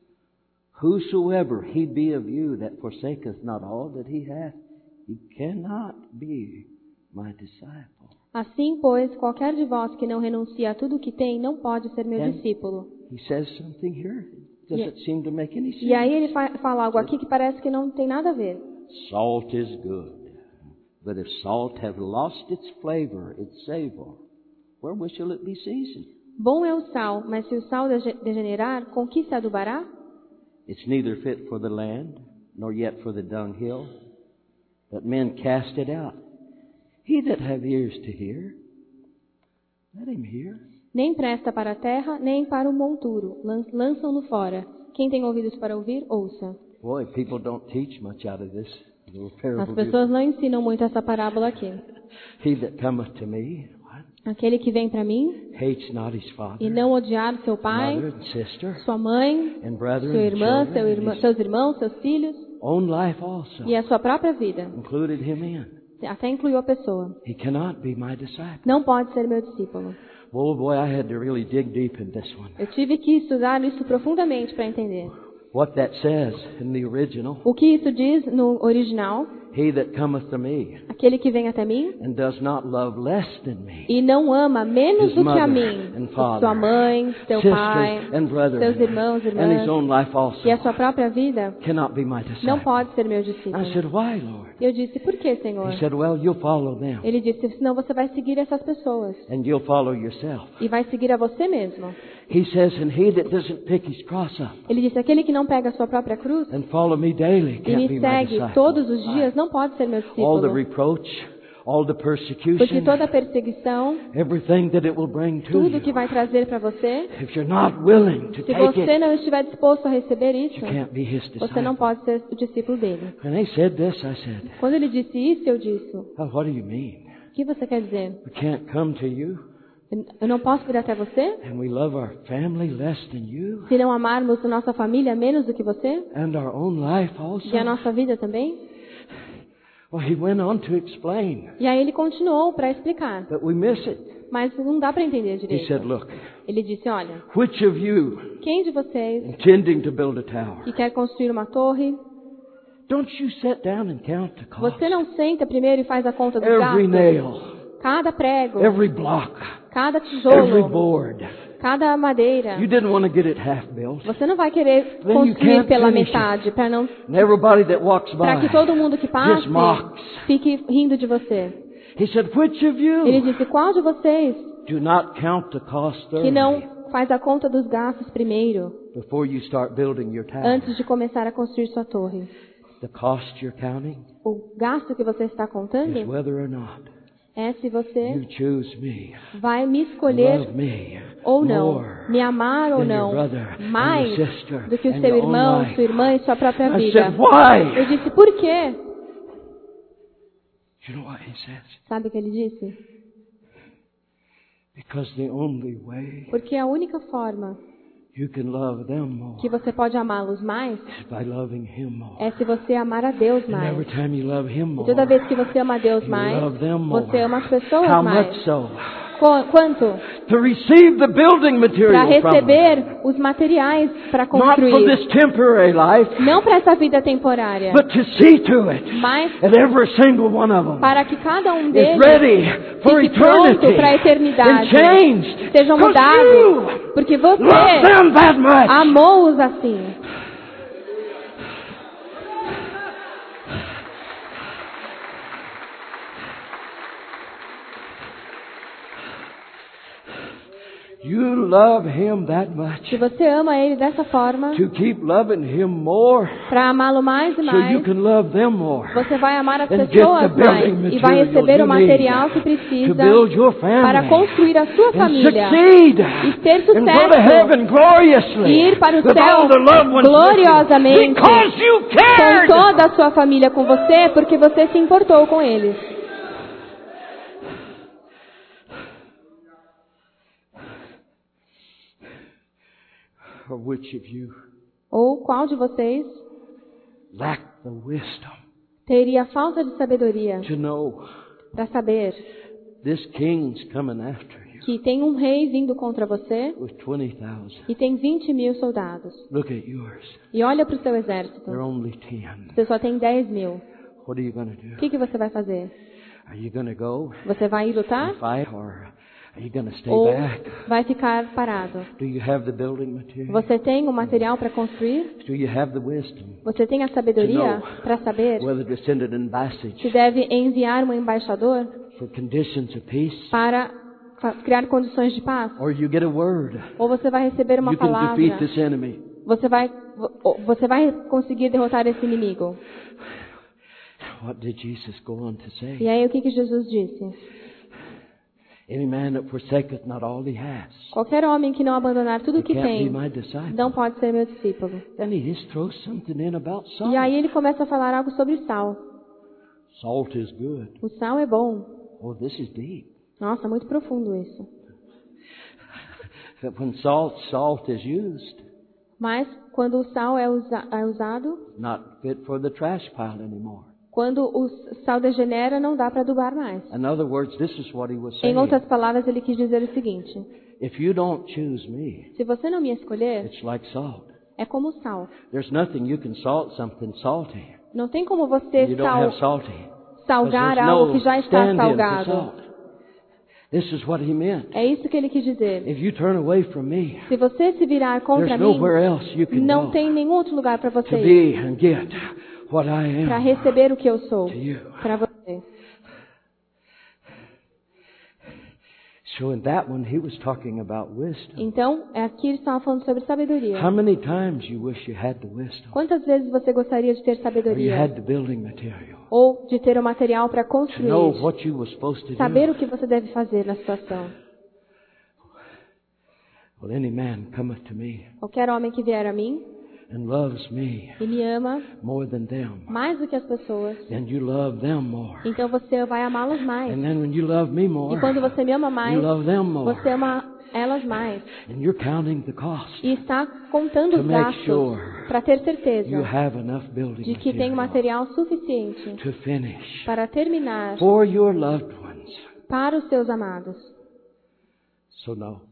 Speaker 1: whosoever he be of you that forsaketh not all that he hath, he cannot be my disciple.
Speaker 2: Assim, pois, qualquer de vós que não renuncia a tudo o que tem, não pode ser meu
Speaker 1: And
Speaker 2: discípulo.
Speaker 1: He says something here. Does
Speaker 2: Yeah.
Speaker 1: it seem to make any sense?
Speaker 2: E aí ele fa- fala algo aqui que parece que não tem nada a ver.
Speaker 1: Salt is good, but if salt have lost its flavor, its savor, wherewith shall it be seasoned?
Speaker 2: Bom é o sal, mas se o sal dege- degenerar, com que se adubará?
Speaker 1: It's neither fit for the land, nor yet for the dunghill, but men cast it out. He that have ears to hear, let him hear.
Speaker 2: Nem presta para a terra, nem para o monturo. Lan- Lançam-no fora. Quem tem ouvidos para ouvir, ouça.
Speaker 1: Boy, people don't teach much out of this little parable.
Speaker 2: As pessoas não ensinam muito essa parábola aqui.
Speaker 1: He that cometh to me, what?
Speaker 2: Aquele que vem para mim
Speaker 1: Hates not his father,
Speaker 2: e não odiar seu pai,
Speaker 1: mother, and sister,
Speaker 2: sua mãe,
Speaker 1: and brethren,
Speaker 2: sua
Speaker 1: and
Speaker 2: irmã,
Speaker 1: children,
Speaker 2: seu
Speaker 1: and
Speaker 2: irmã,
Speaker 1: his
Speaker 2: seus irmãos, seus filhos
Speaker 1: own life also,
Speaker 2: e a sua própria vida.
Speaker 1: included him in.
Speaker 2: Até incluiu a pessoa.
Speaker 1: He cannot be my disciple.
Speaker 2: Não pode ser meu discípulo.
Speaker 1: Oh boy, I had to really dig deep in this one.
Speaker 2: Eu tive que estudar isso profundamente para entender.
Speaker 1: What that says in the original,
Speaker 2: O que isso diz no original?
Speaker 1: he that cometh to me
Speaker 2: Aquele que vem até mim
Speaker 1: and does not love less than me,
Speaker 2: e não ama menos
Speaker 1: his
Speaker 2: do que a
Speaker 1: mother
Speaker 2: mim,
Speaker 1: and father,
Speaker 2: sua mãe, seu
Speaker 1: sisters
Speaker 2: pai,
Speaker 1: and brethren,
Speaker 2: seus irmãos,
Speaker 1: and his
Speaker 2: irmãs
Speaker 1: own life also,
Speaker 2: e a sua própria vida,
Speaker 1: cannot be my disciple.
Speaker 2: não pode ser meu
Speaker 1: I
Speaker 2: discípulo.
Speaker 1: said, why, Lord?
Speaker 2: Eu disse, por que, Senhor?
Speaker 1: He said, well, you'll follow them,
Speaker 2: Ele disse, senão você vai seguir essas pessoas
Speaker 1: and you'll follow yourself.
Speaker 2: e vai seguir a você mesmo.
Speaker 1: He says, and he that doesn't pick his cross up
Speaker 2: Ele disse, aquele que não pega a sua própria cruz
Speaker 1: and follow me daily
Speaker 2: e
Speaker 1: can't
Speaker 2: me
Speaker 1: be my
Speaker 2: segue
Speaker 1: disciple.
Speaker 2: todos os dias não pode ser meu
Speaker 1: All the
Speaker 2: discípulo.
Speaker 1: reproach, all the
Speaker 2: Porque
Speaker 1: persecution,
Speaker 2: toda perseguição,
Speaker 1: everything that it will bring to
Speaker 2: tudo que
Speaker 1: you,
Speaker 2: vai trazer para você,
Speaker 1: if you're not willing to
Speaker 2: se
Speaker 1: take
Speaker 2: você
Speaker 1: it,
Speaker 2: não estiver disposto a receber
Speaker 1: you
Speaker 2: isso,
Speaker 1: can't be His
Speaker 2: você não
Speaker 1: disciple.
Speaker 2: pode ser o discípulo dele.
Speaker 1: When they said this, I said,
Speaker 2: Quando ele disse isso, eu disse,
Speaker 1: oh, what do you mean?
Speaker 2: o que você quer dizer?
Speaker 1: We can't come to you
Speaker 2: Eu não posso vir até você?
Speaker 1: and we love our family less than you
Speaker 2: Se não amarmos a nossa família menos do que você?
Speaker 1: and our own life also?
Speaker 2: E a nossa vida também?
Speaker 1: Well, he went on to explain,
Speaker 2: E aí ele continuou para explicar.
Speaker 1: but we miss it.
Speaker 2: Mas não dá para entender
Speaker 1: He
Speaker 2: direito.
Speaker 1: said, look,
Speaker 2: Ele disse, olha,
Speaker 1: which of you
Speaker 2: quem de vocês
Speaker 1: intending to build a tower,
Speaker 2: que quer construir uma torre,
Speaker 1: don't you sit down and count the cost?
Speaker 2: você não senta primeiro e faz a conta dos
Speaker 1: Every
Speaker 2: gastos?
Speaker 1: nail,
Speaker 2: Cada prego,
Speaker 1: every block,
Speaker 2: cada
Speaker 1: every
Speaker 2: tijolo,
Speaker 1: board.
Speaker 2: cada madeira.
Speaker 1: You didn't want to get it half built.
Speaker 2: Você não vai querer
Speaker 1: Then you
Speaker 2: construir
Speaker 1: can't
Speaker 2: pela
Speaker 1: finish it.
Speaker 2: metade para não,
Speaker 1: And everybody that walks
Speaker 2: para que
Speaker 1: by
Speaker 2: todo mundo que passe
Speaker 1: just mocks.
Speaker 2: fique rindo de você.
Speaker 1: He said, which of
Speaker 2: Ele
Speaker 1: you
Speaker 2: disse, qual de vocês
Speaker 1: do not count the cost
Speaker 2: que
Speaker 1: thoroughly
Speaker 2: não faz a conta dos gastos primeiro,
Speaker 1: before you start building your tower?
Speaker 2: antes de começar a construir sua torre?
Speaker 1: The cost you're counting
Speaker 2: O gasto que você está
Speaker 1: is
Speaker 2: contando
Speaker 1: whether or not
Speaker 2: é se você
Speaker 1: you choose me,
Speaker 2: vai me escolher
Speaker 1: love me
Speaker 2: ou não,
Speaker 1: more
Speaker 2: me amar ou
Speaker 1: than your
Speaker 2: não,
Speaker 1: brother and
Speaker 2: mais
Speaker 1: your sister
Speaker 2: do que o
Speaker 1: and
Speaker 2: seu
Speaker 1: your own
Speaker 2: irmão,
Speaker 1: life.
Speaker 2: sua irmã e sua própria
Speaker 1: I
Speaker 2: vida.
Speaker 1: said, why?
Speaker 2: Eu disse, por quê?
Speaker 1: You know what he says?
Speaker 2: Sabe o que ele disse?
Speaker 1: Because the only way
Speaker 2: Porque a única forma
Speaker 1: you can love them more
Speaker 2: que você pode amá-los mais
Speaker 1: is by loving him more.
Speaker 2: é se você amar a Deus
Speaker 1: And every
Speaker 2: mais.
Speaker 1: time you love him
Speaker 2: E
Speaker 1: more,
Speaker 2: toda vez que você ama a Deus
Speaker 1: you
Speaker 2: mais,
Speaker 1: love them more.
Speaker 2: você ama as pessoas
Speaker 1: How
Speaker 2: mais.
Speaker 1: much so?
Speaker 2: Qu- Quanto?
Speaker 1: To receive the building
Speaker 2: Para
Speaker 1: material from them.
Speaker 2: receber os materiais para
Speaker 1: Not for
Speaker 2: construir.
Speaker 1: this temporary life,
Speaker 2: Não para essa vida temporária,
Speaker 1: but to see to it
Speaker 2: mas
Speaker 1: that every single one of them
Speaker 2: para que cada um
Speaker 1: is
Speaker 2: deles
Speaker 1: ready for
Speaker 2: fique pronto
Speaker 1: eternity
Speaker 2: para a eternidade,
Speaker 1: and changed.
Speaker 2: sejam
Speaker 1: 'Cause
Speaker 2: mudados,
Speaker 1: you
Speaker 2: porque
Speaker 1: love
Speaker 2: você
Speaker 1: them that much.
Speaker 2: amou-os assim.
Speaker 1: You love him that much
Speaker 2: Se você ama Ele dessa forma,
Speaker 1: to keep loving him more
Speaker 2: para amá-lo mais e
Speaker 1: so you
Speaker 2: mais,
Speaker 1: can love them more.
Speaker 2: você vai amar as
Speaker 1: And get the
Speaker 2: pessoas
Speaker 1: building
Speaker 2: mais e vai
Speaker 1: material
Speaker 2: receber
Speaker 1: you
Speaker 2: o material
Speaker 1: need
Speaker 2: que
Speaker 1: to
Speaker 2: precisa
Speaker 1: build your family
Speaker 2: para construir a sua
Speaker 1: and
Speaker 2: família
Speaker 1: succeed
Speaker 2: e ter
Speaker 1: and go to
Speaker 2: sucesso
Speaker 1: heaven gloriously
Speaker 2: e ir para o
Speaker 1: with
Speaker 2: céu
Speaker 1: all the loved ones with you
Speaker 2: gloriosamente
Speaker 1: because you
Speaker 2: com
Speaker 1: cared.
Speaker 2: toda a sua família com você, porque você se importou com eles.
Speaker 1: Or which of you
Speaker 2: Ou qual de vocês
Speaker 1: lack the wisdom
Speaker 2: teria falta de sabedoria
Speaker 1: to know
Speaker 2: para saber
Speaker 1: this king's coming after you
Speaker 2: que tem um rei vindo contra você
Speaker 1: with twenty thousand?
Speaker 2: e tem vinte mil soldados?
Speaker 1: Look at yours.
Speaker 2: E olha para o seu exército.
Speaker 1: They're only ten.
Speaker 2: Você só tem dez mil.
Speaker 1: What are you going to do?
Speaker 2: O que, que você vai fazer?
Speaker 1: Are you going to go
Speaker 2: Você vai ir lutar?
Speaker 1: and fight, or are you going to stay
Speaker 2: Ou
Speaker 1: back?
Speaker 2: vai ficar parado?
Speaker 1: Do you have the building material?
Speaker 2: Você tem o material para construir?
Speaker 1: Do you have the wisdom
Speaker 2: Você tem a sabedoria para saber
Speaker 1: whether to send an
Speaker 2: se
Speaker 1: ambassador
Speaker 2: deve enviar um embaixador
Speaker 1: for conditions of peace,
Speaker 2: para fa- criar condições de paz?
Speaker 1: or you get a word?
Speaker 2: Ou você vai receber uma
Speaker 1: You can defeat
Speaker 2: palavra?
Speaker 1: this enemy.
Speaker 2: Você vai, vo- você vai conseguir derrotar esse inimigo.
Speaker 1: What did Jesus go on to
Speaker 2: E
Speaker 1: say?
Speaker 2: aí o que, que Jesus disse?
Speaker 1: Any man that forsaketh not all he has,
Speaker 2: Qualquer homem que não abandonar tudo o
Speaker 1: he
Speaker 2: que
Speaker 1: can't be
Speaker 2: tem,
Speaker 1: my disciple.
Speaker 2: não pode ser meu discípulo.
Speaker 1: Then he just throws something in about salt.
Speaker 2: E aí ele começa a falar algo sobre sal.
Speaker 1: Salt is good.
Speaker 2: O sal é bom.
Speaker 1: Oh, this is deep.
Speaker 2: Nossa, muito profundo isso.
Speaker 1: That when salt, salt is used,
Speaker 2: Mas quando o sal é, usa- é usado,
Speaker 1: not fit for the trash pile anymore.
Speaker 2: quando o sal degenera, não dá para adubar mais.
Speaker 1: In other words, this is what he was
Speaker 2: Em
Speaker 1: saying.
Speaker 2: outras palavras, ele quis dizer o seguinte:
Speaker 1: If you don't choose me,
Speaker 2: se você não me escolher,
Speaker 1: it's like salt.
Speaker 2: é como sal.
Speaker 1: There's nothing you can salt something salty.
Speaker 2: Não tem como você
Speaker 1: You don't
Speaker 2: sal,
Speaker 1: have salty. 'Cause
Speaker 2: salgar
Speaker 1: there's
Speaker 2: algo
Speaker 1: no
Speaker 2: que já está
Speaker 1: stand-in for
Speaker 2: salgado.
Speaker 1: salt. This is what he meant.
Speaker 2: É isso que ele quis dizer.
Speaker 1: If you turn away from me,
Speaker 2: Se você se virar contra
Speaker 1: there's
Speaker 2: mim,
Speaker 1: nowhere else you can
Speaker 2: não
Speaker 1: go
Speaker 2: tem nenhum outro lugar para
Speaker 1: to
Speaker 2: você ir
Speaker 1: be and get what I
Speaker 2: para
Speaker 1: am
Speaker 2: receber o que eu sou
Speaker 1: to you.
Speaker 2: para você.
Speaker 1: So in that one, he was talking about wisdom.
Speaker 2: Então, aqui ele estava falando sobre sabedoria.
Speaker 1: How many times you wish you had the wisdom?
Speaker 2: Quantas vezes você gostaria de ter
Speaker 1: Or you
Speaker 2: sabedoria?
Speaker 1: had the building material?
Speaker 2: Ou de ter o material para
Speaker 1: To know
Speaker 2: construir?
Speaker 1: what you were supposed to
Speaker 2: Saber
Speaker 1: do?
Speaker 2: o que você deve fazer na situação.
Speaker 1: Well, any man cometh to me
Speaker 2: Qualquer homem que vier a mim
Speaker 1: and loves me
Speaker 2: e me ama
Speaker 1: more than them,
Speaker 2: mais do que as pessoas,
Speaker 1: then you love them more.
Speaker 2: então você vai amá-los mais.
Speaker 1: And then when you love me more,
Speaker 2: E quando você me ama mais,
Speaker 1: you love them more.
Speaker 2: você ama elas mais.
Speaker 1: And you're counting the cost
Speaker 2: E está contando
Speaker 1: to
Speaker 2: os
Speaker 1: make
Speaker 2: gastos
Speaker 1: sure
Speaker 2: para ter
Speaker 1: you
Speaker 2: certeza
Speaker 1: have enough building
Speaker 2: de que tem
Speaker 1: material
Speaker 2: material suficiente
Speaker 1: to finish
Speaker 2: para terminar
Speaker 1: for your loved ones.
Speaker 2: para os seus amados.
Speaker 1: So no.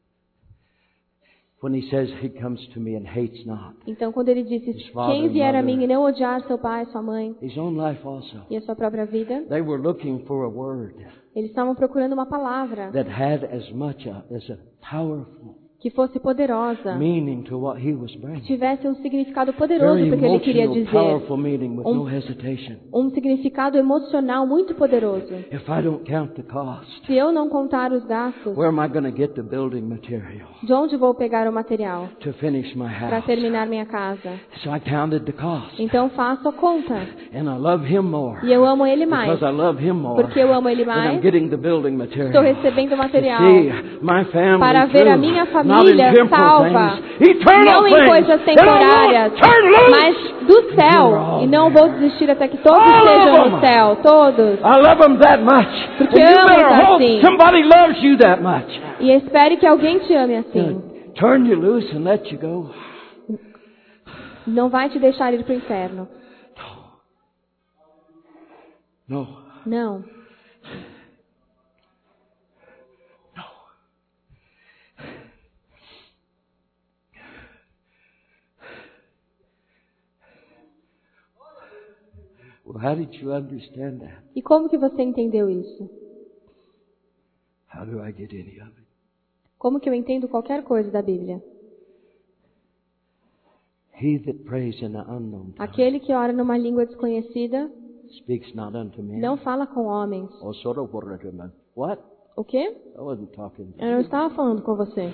Speaker 1: When he says he comes to me and hates not
Speaker 2: Então, quando ele disse,
Speaker 1: His father
Speaker 2: quem
Speaker 1: and
Speaker 2: vier a
Speaker 1: mother.
Speaker 2: mim e não odiar seu pai, sua mãe
Speaker 1: his own life also,
Speaker 2: e a sua própria vida,
Speaker 1: they were looking for a word
Speaker 2: eles estavam procurando uma palavra
Speaker 1: that had as much a, as a powerful
Speaker 2: que fosse poderosa,
Speaker 1: meaning to what he was
Speaker 2: que
Speaker 1: bringing.
Speaker 2: tivesse um significado poderoso
Speaker 1: Very
Speaker 2: porque ele queria
Speaker 1: emotional,
Speaker 2: dizer,
Speaker 1: powerful meaning with
Speaker 2: Um-
Speaker 1: no hesitation.
Speaker 2: um significado emocional muito poderoso.
Speaker 1: If I don't count the cost,
Speaker 2: Se eu não contar os gastos,
Speaker 1: where am I going to get the building material
Speaker 2: de onde vou pegar o material
Speaker 1: to finish my
Speaker 2: para
Speaker 1: house?
Speaker 2: terminar minha casa?
Speaker 1: So I counted the cost,
Speaker 2: Então faço a conta.
Speaker 1: and I love him more.
Speaker 2: E eu amo ele mais.
Speaker 1: Because I love him more,
Speaker 2: Porque eu amo ele
Speaker 1: then I'm
Speaker 2: mais,
Speaker 1: getting the building material.
Speaker 2: estou recebendo o material
Speaker 1: To see my family
Speaker 2: para ver
Speaker 1: through,
Speaker 2: a minha
Speaker 1: not in
Speaker 2: família
Speaker 1: temporal
Speaker 2: salva,
Speaker 1: things, eternal
Speaker 2: não em
Speaker 1: things,
Speaker 2: coisas
Speaker 1: that I won't
Speaker 2: temporárias,
Speaker 1: turn loose
Speaker 2: mas do
Speaker 1: until they're
Speaker 2: céu.
Speaker 1: all
Speaker 2: E não
Speaker 1: there.
Speaker 2: vou desistir até que todos
Speaker 1: All
Speaker 2: estejam
Speaker 1: of
Speaker 2: no
Speaker 1: them.
Speaker 2: céu. Todos.
Speaker 1: I love them that much.
Speaker 2: Porque
Speaker 1: And you
Speaker 2: amo
Speaker 1: better hope
Speaker 2: assim.
Speaker 1: somebody loves you that much.
Speaker 2: E espere que alguém te ame assim.
Speaker 1: Turn you loose and let you go.
Speaker 2: Não vai te deixar ir para o inferno.
Speaker 1: No.
Speaker 2: Não.
Speaker 1: Well, how did you understand that?
Speaker 2: E como que você entendeu isso?
Speaker 1: How do I get any of it?
Speaker 2: Como que eu entendo qualquer coisa da Bíblia?
Speaker 1: He that prays in an unknown tongue
Speaker 2: Aquele que ora numa língua desconhecida
Speaker 1: speaks not unto men.
Speaker 2: não fala com homens.
Speaker 1: Or sort of what?
Speaker 2: O quê?
Speaker 1: I wasn't talking to
Speaker 2: Eu não
Speaker 1: you.
Speaker 2: estava falando com você.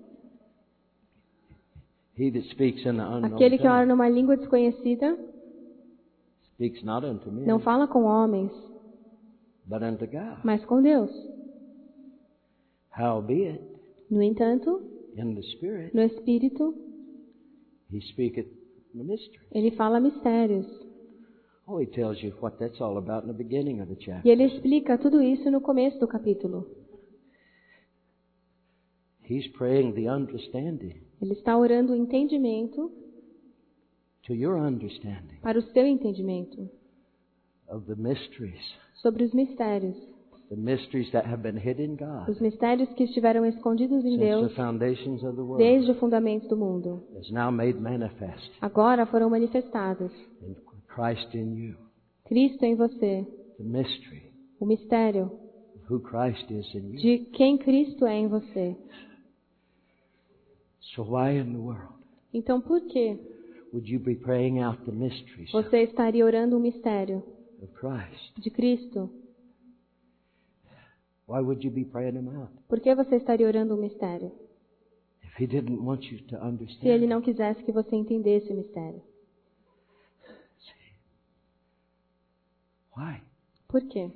Speaker 1: He that speaks in an unknown
Speaker 2: Aquele que ora
Speaker 1: tongue
Speaker 2: numa língua desconhecida
Speaker 1: speaks not unto men,
Speaker 2: não fala com homens,
Speaker 1: but unto God.
Speaker 2: mas com Deus.
Speaker 1: Howbeit,
Speaker 2: No entanto,
Speaker 1: in the Spirit,
Speaker 2: no Espírito,
Speaker 1: he speaketh the mystery.
Speaker 2: ele fala mistérios.
Speaker 1: Oh, he tells you what that's all about in the beginning of the chapter.
Speaker 2: E ele explica tudo isso no começo do capítulo.
Speaker 1: He's praying the understanding
Speaker 2: Ele está orando o entendimento
Speaker 1: to your understanding
Speaker 2: para o seu entendimento
Speaker 1: of the mysteries,
Speaker 2: sobre os mistérios.
Speaker 1: the mysteries that have been hid in God
Speaker 2: Os mistérios que estiveram escondidos em
Speaker 1: since the
Speaker 2: Deus
Speaker 1: foundations of the world
Speaker 2: desde o fundamento do mundo.
Speaker 1: is now made manifest
Speaker 2: Agora foram manifestados.
Speaker 1: in Christ in you.
Speaker 2: Cristo em você.
Speaker 1: The mystery
Speaker 2: O mistério
Speaker 1: of who Christ is in you.
Speaker 2: de quem Cristo é em você.
Speaker 1: So why in the world
Speaker 2: Então por que
Speaker 1: would you be praying out the mysteries
Speaker 2: você estaria orando o mistério
Speaker 1: of Christ?
Speaker 2: de Cristo?
Speaker 1: Why would you be praying them out
Speaker 2: Por que você estaria orando o mistério?
Speaker 1: if He didn't want you to
Speaker 2: Se Ele
Speaker 1: understand?
Speaker 2: não quisesse que você entendesse o mistério.
Speaker 1: See? Why?
Speaker 2: Por quê?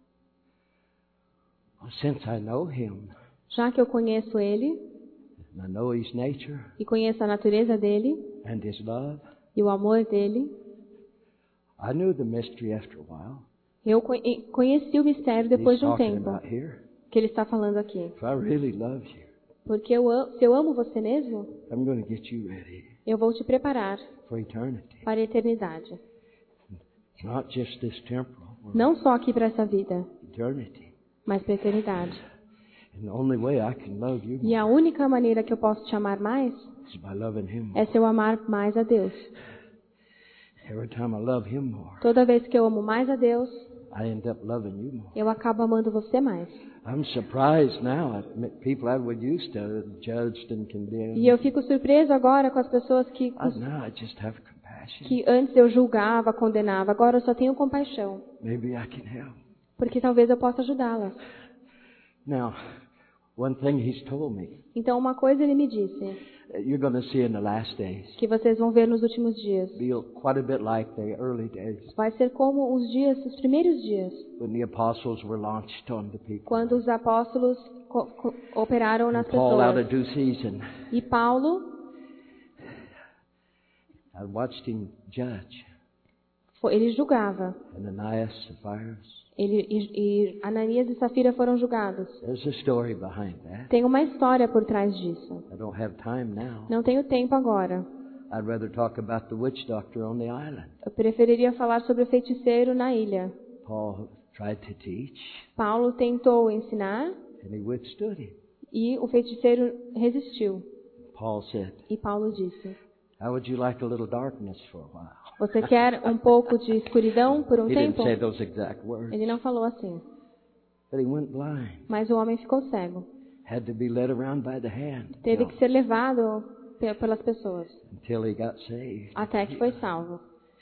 Speaker 1: Well, since I know Him
Speaker 2: Já que eu conheço Ele
Speaker 1: and I know His nature
Speaker 2: e conheço a natureza dele
Speaker 1: and His love,
Speaker 2: e o amor dele,
Speaker 1: I knew the mystery after a while.
Speaker 2: eu conhe- conheci o mistério
Speaker 1: He's
Speaker 2: depois de um
Speaker 1: talking
Speaker 2: tempo
Speaker 1: about here.
Speaker 2: que Ele está falando aqui.
Speaker 1: If I really love you,
Speaker 2: Porque eu, am- se eu amo você mesmo,
Speaker 1: I'm going to get you ready
Speaker 2: eu vou te preparar
Speaker 1: for eternity.
Speaker 2: para a eternidade.
Speaker 1: Not just this temporal world,
Speaker 2: Não só aqui para essa vida,
Speaker 1: eternity.
Speaker 2: mas para a eternidade.
Speaker 1: And the only way I can love you
Speaker 2: E a
Speaker 1: more
Speaker 2: única maneira que eu posso te amar mais
Speaker 1: is by loving Him more.
Speaker 2: é se eu amar mais a Deus.
Speaker 1: Every time I love Him more,
Speaker 2: Toda vez que eu amo mais a Deus,
Speaker 1: I end up loving you more.
Speaker 2: eu acabo amando você mais.
Speaker 1: I'm surprised now at m- people I would used to judged and condemn.
Speaker 2: E eu fico surpreso agora com as pessoas que,
Speaker 1: I, now I just have compassion.
Speaker 2: que antes eu julgava, condenava. Agora eu só tenho compaixão.
Speaker 1: Maybe I can help.
Speaker 2: Porque talvez eu possa ajudá-las.
Speaker 1: Now, One thing he's told me,
Speaker 2: Então uma coisa ele me disse,
Speaker 1: you're going to see in the last days,
Speaker 2: que vocês vão ver nos últimos dias.
Speaker 1: be quite a bit like the early days
Speaker 2: Vai ser como os dias, os primeiros dias,
Speaker 1: when the apostles were launched on the people.
Speaker 2: quando os apóstolos co- co- operaram nas
Speaker 1: Paul out of
Speaker 2: pessoas.
Speaker 1: due season.
Speaker 2: E Paulo,
Speaker 1: I watched him judge
Speaker 2: foi- ele julgava.
Speaker 1: Ananias, Sapphira.
Speaker 2: Ele, e, e Ananias e Safira foram julgados.
Speaker 1: There's a story behind that.
Speaker 2: Tem uma história por trás disso.
Speaker 1: I don't have time now.
Speaker 2: Não tenho tempo agora.
Speaker 1: I'd rather talk about the witch doctor on the island.
Speaker 2: Eu preferiria falar sobre o feiticeiro na ilha.
Speaker 1: Paul tried to teach,
Speaker 2: Paulo tentou ensinar
Speaker 1: and he withstood him.
Speaker 2: e o feiticeiro resistiu.
Speaker 1: Paul said,
Speaker 2: E Paulo disse,
Speaker 1: how would you like a little darkness for a while?
Speaker 2: você quer um pouco de escuridão por um
Speaker 1: He didn't
Speaker 2: tempo?
Speaker 1: say those exact words,
Speaker 2: Ele não falou assim.
Speaker 1: but he went blind.
Speaker 2: Mas o homem ficou cego.
Speaker 1: Had to be led around by the hand
Speaker 2: Teve que ser levado pe- pelas pessoas.
Speaker 1: until he got saved.
Speaker 2: Até que foi salvo.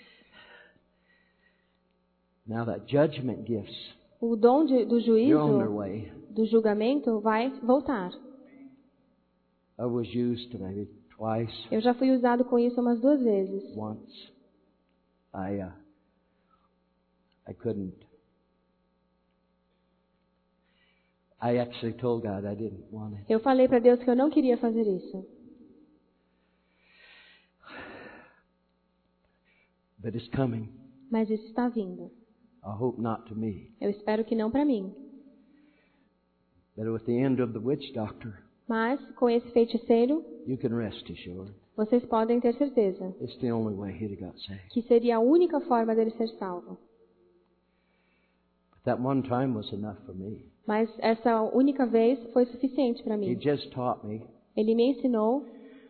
Speaker 1: Now that judgment gifts,
Speaker 2: O dom de, do
Speaker 1: they're on their
Speaker 2: juízo,
Speaker 1: way.
Speaker 2: do julgamento, vai voltar.
Speaker 1: I was used maybe twice,
Speaker 2: Eu já fui usado com isso umas duas vezes.
Speaker 1: once. I uh, I couldn't. I actually told God I didn't want it.
Speaker 2: Eu falei para Deus que eu não queria fazer isso.
Speaker 1: But it's coming.
Speaker 2: Mas isso está vindo.
Speaker 1: I hope not to me.
Speaker 2: Eu espero que não para mim.
Speaker 1: But with the end of the witch doctor,
Speaker 2: Mas, com esse feiticeiro,
Speaker 1: you can rest assured.
Speaker 2: vocês podem ter certeza
Speaker 1: It's the only way he'd have got saved.
Speaker 2: que seria a única forma dele ser salvo.
Speaker 1: But that one time was enough for me.
Speaker 2: Mas essa única vez foi suficiente para
Speaker 1: He
Speaker 2: mim.
Speaker 1: just taught me
Speaker 2: Ele me ensinou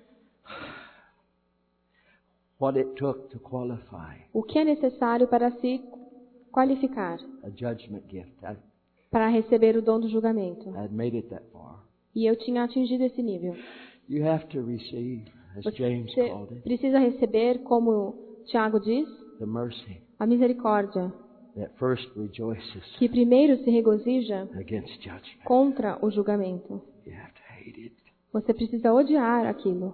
Speaker 1: what it took to qualify
Speaker 2: o que é necessário para se qualificar,
Speaker 1: a judgment gift. I,
Speaker 2: para receber o dom do julgamento.
Speaker 1: I had made it that far.
Speaker 2: E eu tinha atingido esse nível.
Speaker 1: You have to receive, as James
Speaker 2: Você
Speaker 1: called it,
Speaker 2: precisa receber, como Tiago diz,
Speaker 1: the mercy
Speaker 2: a misericórdia,
Speaker 1: that first rejoices
Speaker 2: que primeiro se regozija
Speaker 1: against judgment.
Speaker 2: contra o julgamento.
Speaker 1: You have to hate it.
Speaker 2: Você precisa odiar aquilo.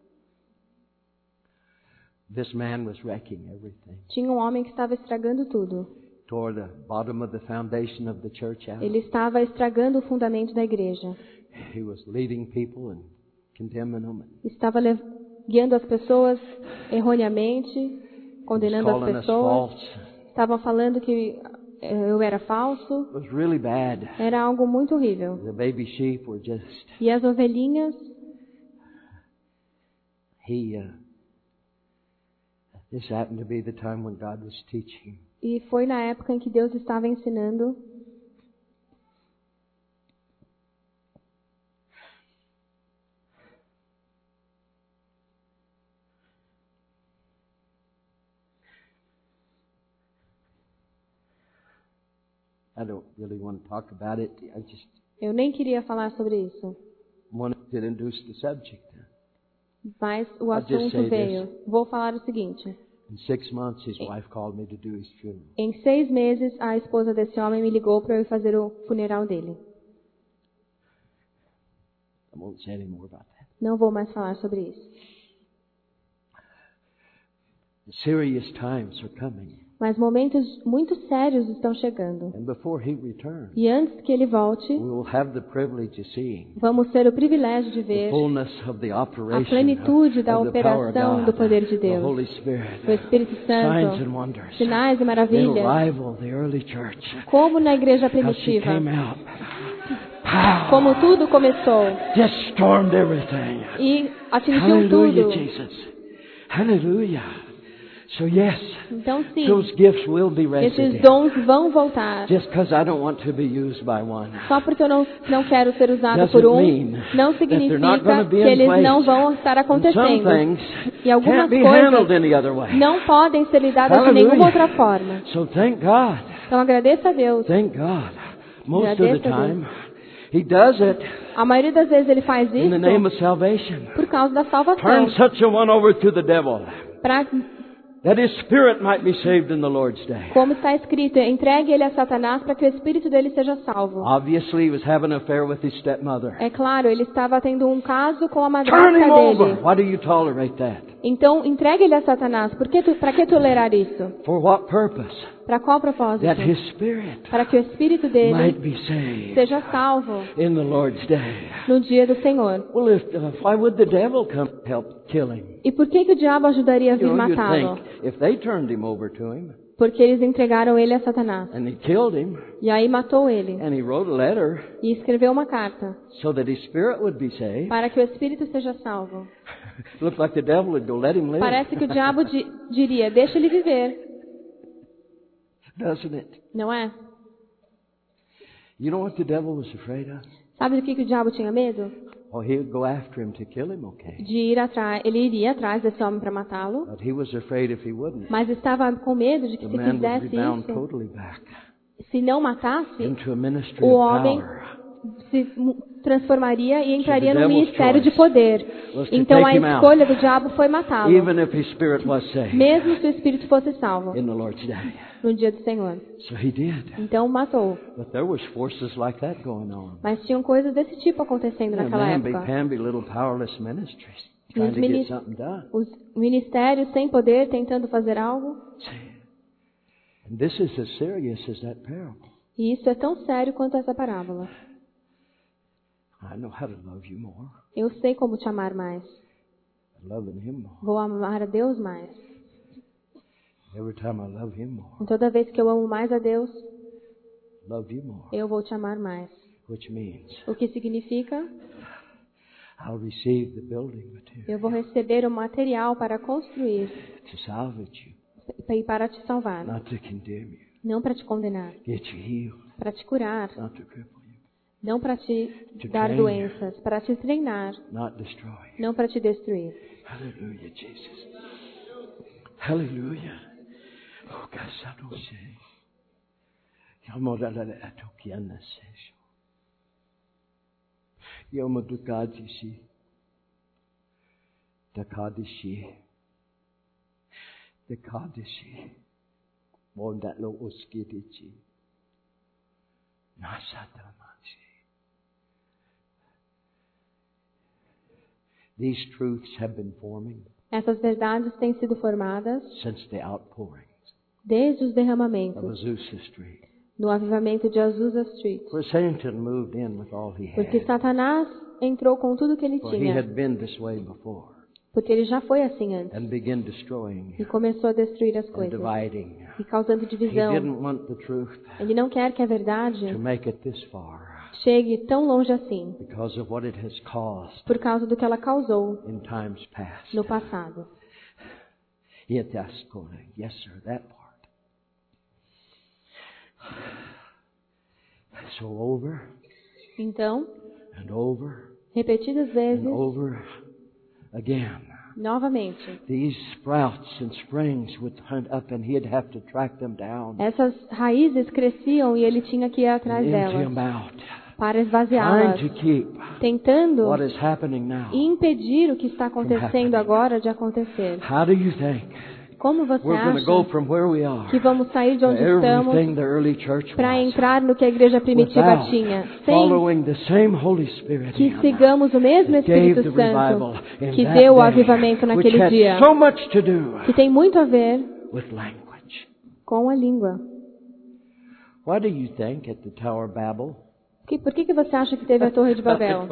Speaker 1: This man was wrecking everything.
Speaker 2: Tinha um homem que estava estragando tudo.
Speaker 1: Tore the bottom of the foundation of the church out.
Speaker 2: Ele estava estragando o fundamento da igreja.
Speaker 1: He was leading people and condemning them.
Speaker 2: Estava lev- guiando as pessoas erroneamente,
Speaker 1: He was
Speaker 2: condenando as
Speaker 1: calling us
Speaker 2: pessoas.
Speaker 1: false.
Speaker 2: Estava falando que eh, eu era falso.
Speaker 1: It was really bad.
Speaker 2: Era algo muito horrível.
Speaker 1: The baby sheep were just,
Speaker 2: E as ovelhinhas,
Speaker 1: he, uh, this happened to be the time when God was teaching.
Speaker 2: e foi na época em que Deus estava ensinando
Speaker 1: I don't really want to talk about it. I just
Speaker 2: Eu nem queria falar sobre isso,
Speaker 1: wanted to introduce the subject.
Speaker 2: mas o
Speaker 1: I'll just
Speaker 2: assunto
Speaker 1: say
Speaker 2: veio. Vou falar o seguinte.
Speaker 1: In six months, his wife called me to do his funeral.
Speaker 2: Em seis meses, a esposa desse homem me ligou para eu ir fazer o funeral dele.
Speaker 1: I won't say any more about that.
Speaker 2: Não vou mais falar sobre isso.
Speaker 1: Serious times are coming.
Speaker 2: Mas momentos muito sérios estão chegando.
Speaker 1: And before he returns,
Speaker 2: E antes que ele volte,
Speaker 1: we will have the privilege of seeing
Speaker 2: vamos ter o privilégio de
Speaker 1: the
Speaker 2: ver
Speaker 1: fullness of the operation
Speaker 2: a plenitude da
Speaker 1: of the power of
Speaker 2: operação
Speaker 1: God,
Speaker 2: do poder de
Speaker 1: the
Speaker 2: Deus,
Speaker 1: Holy Spirit,
Speaker 2: do Espírito
Speaker 1: signs
Speaker 2: Santo,
Speaker 1: and wonders.
Speaker 2: sinais e
Speaker 1: It'll
Speaker 2: maravilhas,
Speaker 1: rival the early church.
Speaker 2: como na igreja
Speaker 1: How she
Speaker 2: primitiva,
Speaker 1: came out, pow,
Speaker 2: como tudo começou
Speaker 1: just stormed everything.
Speaker 2: e atingiu
Speaker 1: Hallelujah,
Speaker 2: tudo.
Speaker 1: Jesus. Hallelujah. So yes,
Speaker 2: Então sim,
Speaker 1: those gifts will be
Speaker 2: esses
Speaker 1: rested.
Speaker 2: dons vão voltar.
Speaker 1: Just because I don't want to be used by one.
Speaker 2: Só porque eu não, não quero ser usado
Speaker 1: Doesn't
Speaker 2: por um,
Speaker 1: mean
Speaker 2: não
Speaker 1: that they're not
Speaker 2: significa
Speaker 1: gonna be
Speaker 2: que
Speaker 1: in
Speaker 2: eles
Speaker 1: place.
Speaker 2: não vão estar
Speaker 1: And some
Speaker 2: acontecendo.
Speaker 1: things
Speaker 2: E algumas
Speaker 1: can't be handled
Speaker 2: coisas
Speaker 1: any other way.
Speaker 2: não podem ser lidadas de
Speaker 1: Hallelujah.
Speaker 2: nenhuma outra forma.
Speaker 1: So thank God.
Speaker 2: Então agradeça a Deus.
Speaker 1: Thank God. Most of the
Speaker 2: Agradeça a Deus.
Speaker 1: time, He does it
Speaker 2: A maioria das vezes ele faz
Speaker 1: in the name
Speaker 2: isso
Speaker 1: of salvation.
Speaker 2: por causa da
Speaker 1: Turn
Speaker 2: salvação.
Speaker 1: such a one over to the devil.
Speaker 2: Para
Speaker 1: that his spirit might be saved in the Lord's day.
Speaker 2: Como está escrito, entregue ele a Satanás para que o espírito dele seja salvo.
Speaker 1: Obviously, he was having an affair with his stepmother.
Speaker 2: É claro, ele estava tendo um caso com a
Speaker 1: Turn him
Speaker 2: madrasta
Speaker 1: over.
Speaker 2: dele.
Speaker 1: Why do you tolerate that?
Speaker 2: Então, entregue ele a Satanás. Por que tu, para que tolerar isso?
Speaker 1: For what purpose?
Speaker 2: Para qual propósito?
Speaker 1: That his spirit
Speaker 2: Para que o espírito dele
Speaker 1: might be saved
Speaker 2: seja salvo
Speaker 1: in the Lord's day.
Speaker 2: no dia do Senhor.
Speaker 1: Well, if, uh, why would the devil come help kill him?
Speaker 2: E por que que o diabo ajudaria a vir
Speaker 1: You know, you'd
Speaker 2: matá-lo?
Speaker 1: think if they turned him over to him
Speaker 2: Porque eles entregaram ele a Satanás.
Speaker 1: and he killed him
Speaker 2: E aí matou ele.
Speaker 1: and he wrote a letter
Speaker 2: E escreveu uma carta
Speaker 1: so that his spirit would be saved,
Speaker 2: para que o espírito seja salvo.
Speaker 1: looks like the devil would go, let him live.
Speaker 2: Parece que o diabo di- diria, deixa ele viver.
Speaker 1: Doesn't it?
Speaker 2: Não é?
Speaker 1: You know what the devil was afraid of?
Speaker 2: Sabe do que, que o diabo tinha medo?
Speaker 1: Oh, he would go after him to kill him, okay.
Speaker 2: De ir atrás, ele iria atrás desse homem para matá-lo,
Speaker 1: But he was afraid if he wouldn't,
Speaker 2: mas estava com medo de que
Speaker 1: the
Speaker 2: se
Speaker 1: man would
Speaker 2: fizesse
Speaker 1: rebound
Speaker 2: isso,
Speaker 1: totally back
Speaker 2: se não matasse,
Speaker 1: into a ministry
Speaker 2: o
Speaker 1: of
Speaker 2: homem
Speaker 1: power.
Speaker 2: se mu- transformaria e entraria
Speaker 1: So the
Speaker 2: no
Speaker 1: devil's
Speaker 2: ministério de
Speaker 1: choice
Speaker 2: poder.
Speaker 1: was to
Speaker 2: Então a
Speaker 1: take him out,
Speaker 2: escolha do diabo foi matá-lo,
Speaker 1: even if his spirit was saved
Speaker 2: mesmo se o espírito fosse salvo
Speaker 1: in the Lord's day.
Speaker 2: no dia do Senhor.
Speaker 1: So he did.
Speaker 2: Então matou.
Speaker 1: But there was forces like that going on.
Speaker 2: Mas tinham coisas desse tipo acontecendo
Speaker 1: Yeah,
Speaker 2: naquela
Speaker 1: man, be,
Speaker 2: época.
Speaker 1: can be little powerless ministries
Speaker 2: E
Speaker 1: trying
Speaker 2: os,
Speaker 1: to
Speaker 2: mini-
Speaker 1: get something done.
Speaker 2: os ministérios sem poder tentando fazer algo.
Speaker 1: See? And this is as serious as that parable.
Speaker 2: E isso é tão sério quanto essa parábola.
Speaker 1: I know how to love you more.
Speaker 2: Eu sei como te amar mais.
Speaker 1: I'm loving him more.
Speaker 2: Vou amar a Deus mais.
Speaker 1: Every time I love him more,
Speaker 2: E toda vez que eu amo mais a Deus,
Speaker 1: love you more.
Speaker 2: eu vou te amar mais.
Speaker 1: Which means
Speaker 2: O que significa?
Speaker 1: I'll receive the building material
Speaker 2: Eu vou receber o material para construir
Speaker 1: to salvage you,
Speaker 2: e para te salvar.
Speaker 1: not to condemn you,
Speaker 2: Não para te condenar,
Speaker 1: get you healed,
Speaker 2: para te curar.
Speaker 1: not to cripple you,
Speaker 2: Não para te
Speaker 1: To
Speaker 2: dar
Speaker 1: train
Speaker 2: doenças, para te treinar.
Speaker 1: not destroy you.
Speaker 2: Não para te destruir.
Speaker 1: Hallelujah, Jesus. Hallelujah. Oh, Kasadoshe. Yamodalale atokiana sesho. Yamadukadishi. Dakadishi. Dakadishi. Mondalo oskidichi. Nasatamachi. These truths have been forming
Speaker 2: Essas verdades têm sido formadas
Speaker 1: since the outpouring
Speaker 2: desde os
Speaker 1: of
Speaker 2: derramamentos
Speaker 1: Azusa Street.
Speaker 2: no avivamento de Azusa Street.
Speaker 1: For Satan moved in with all he
Speaker 2: Porque
Speaker 1: had.
Speaker 2: Satanás entrou com tudo que ele
Speaker 1: For he
Speaker 2: tinha.
Speaker 1: had been this way before
Speaker 2: Porque ele já foi assim antes.
Speaker 1: and began destroying
Speaker 2: E começou a destruir as
Speaker 1: and
Speaker 2: coisas.
Speaker 1: dividing.
Speaker 2: E causando
Speaker 1: He
Speaker 2: divisão.
Speaker 1: didn't want the truth
Speaker 2: Ele não quer que a verdade
Speaker 1: to make it this far
Speaker 2: chegue tão longe assim.
Speaker 1: because of what it has caused
Speaker 2: Por causa do que ela causou
Speaker 1: in times past.
Speaker 2: no passado.
Speaker 1: Yet that's going. Yes, sir, that part. So over
Speaker 2: Então,
Speaker 1: and over
Speaker 2: repetidas
Speaker 1: and
Speaker 2: vezes,
Speaker 1: over again.
Speaker 2: novamente,
Speaker 1: These sprouts and springs would hunt up and he'd have to track them down
Speaker 2: essas raízes cresciam e ele tinha que ir
Speaker 1: and
Speaker 2: atrás
Speaker 1: empty
Speaker 2: delas
Speaker 1: them out.
Speaker 2: para
Speaker 1: Trying
Speaker 2: esvaziá-las,
Speaker 1: to keep
Speaker 2: tentando
Speaker 1: what is happening now.
Speaker 2: e impedir o que está acontecendo agora de acontecer.
Speaker 1: How do you think
Speaker 2: Como você
Speaker 1: we're going to go
Speaker 2: acha
Speaker 1: from where we are
Speaker 2: que vamos sair de
Speaker 1: to
Speaker 2: onde estamos
Speaker 1: everything the early church
Speaker 2: para
Speaker 1: was
Speaker 2: entrar no que a igreja primitiva
Speaker 1: without
Speaker 2: tinha, sem
Speaker 1: following the same Holy Spirit
Speaker 2: que
Speaker 1: in
Speaker 2: sigamos o mesmo
Speaker 1: that gave
Speaker 2: Espírito
Speaker 1: the revival
Speaker 2: Santo
Speaker 1: in
Speaker 2: que
Speaker 1: that
Speaker 2: deu o
Speaker 1: day,
Speaker 2: avivamento
Speaker 1: which
Speaker 2: naquele
Speaker 1: had
Speaker 2: dia,
Speaker 1: so much to do
Speaker 2: que tem muito a ver
Speaker 1: with language.
Speaker 2: com a língua.
Speaker 1: Why do you think at the Tower of Babel?
Speaker 2: Que- Por que, que você acha que teve a Torre de Babel?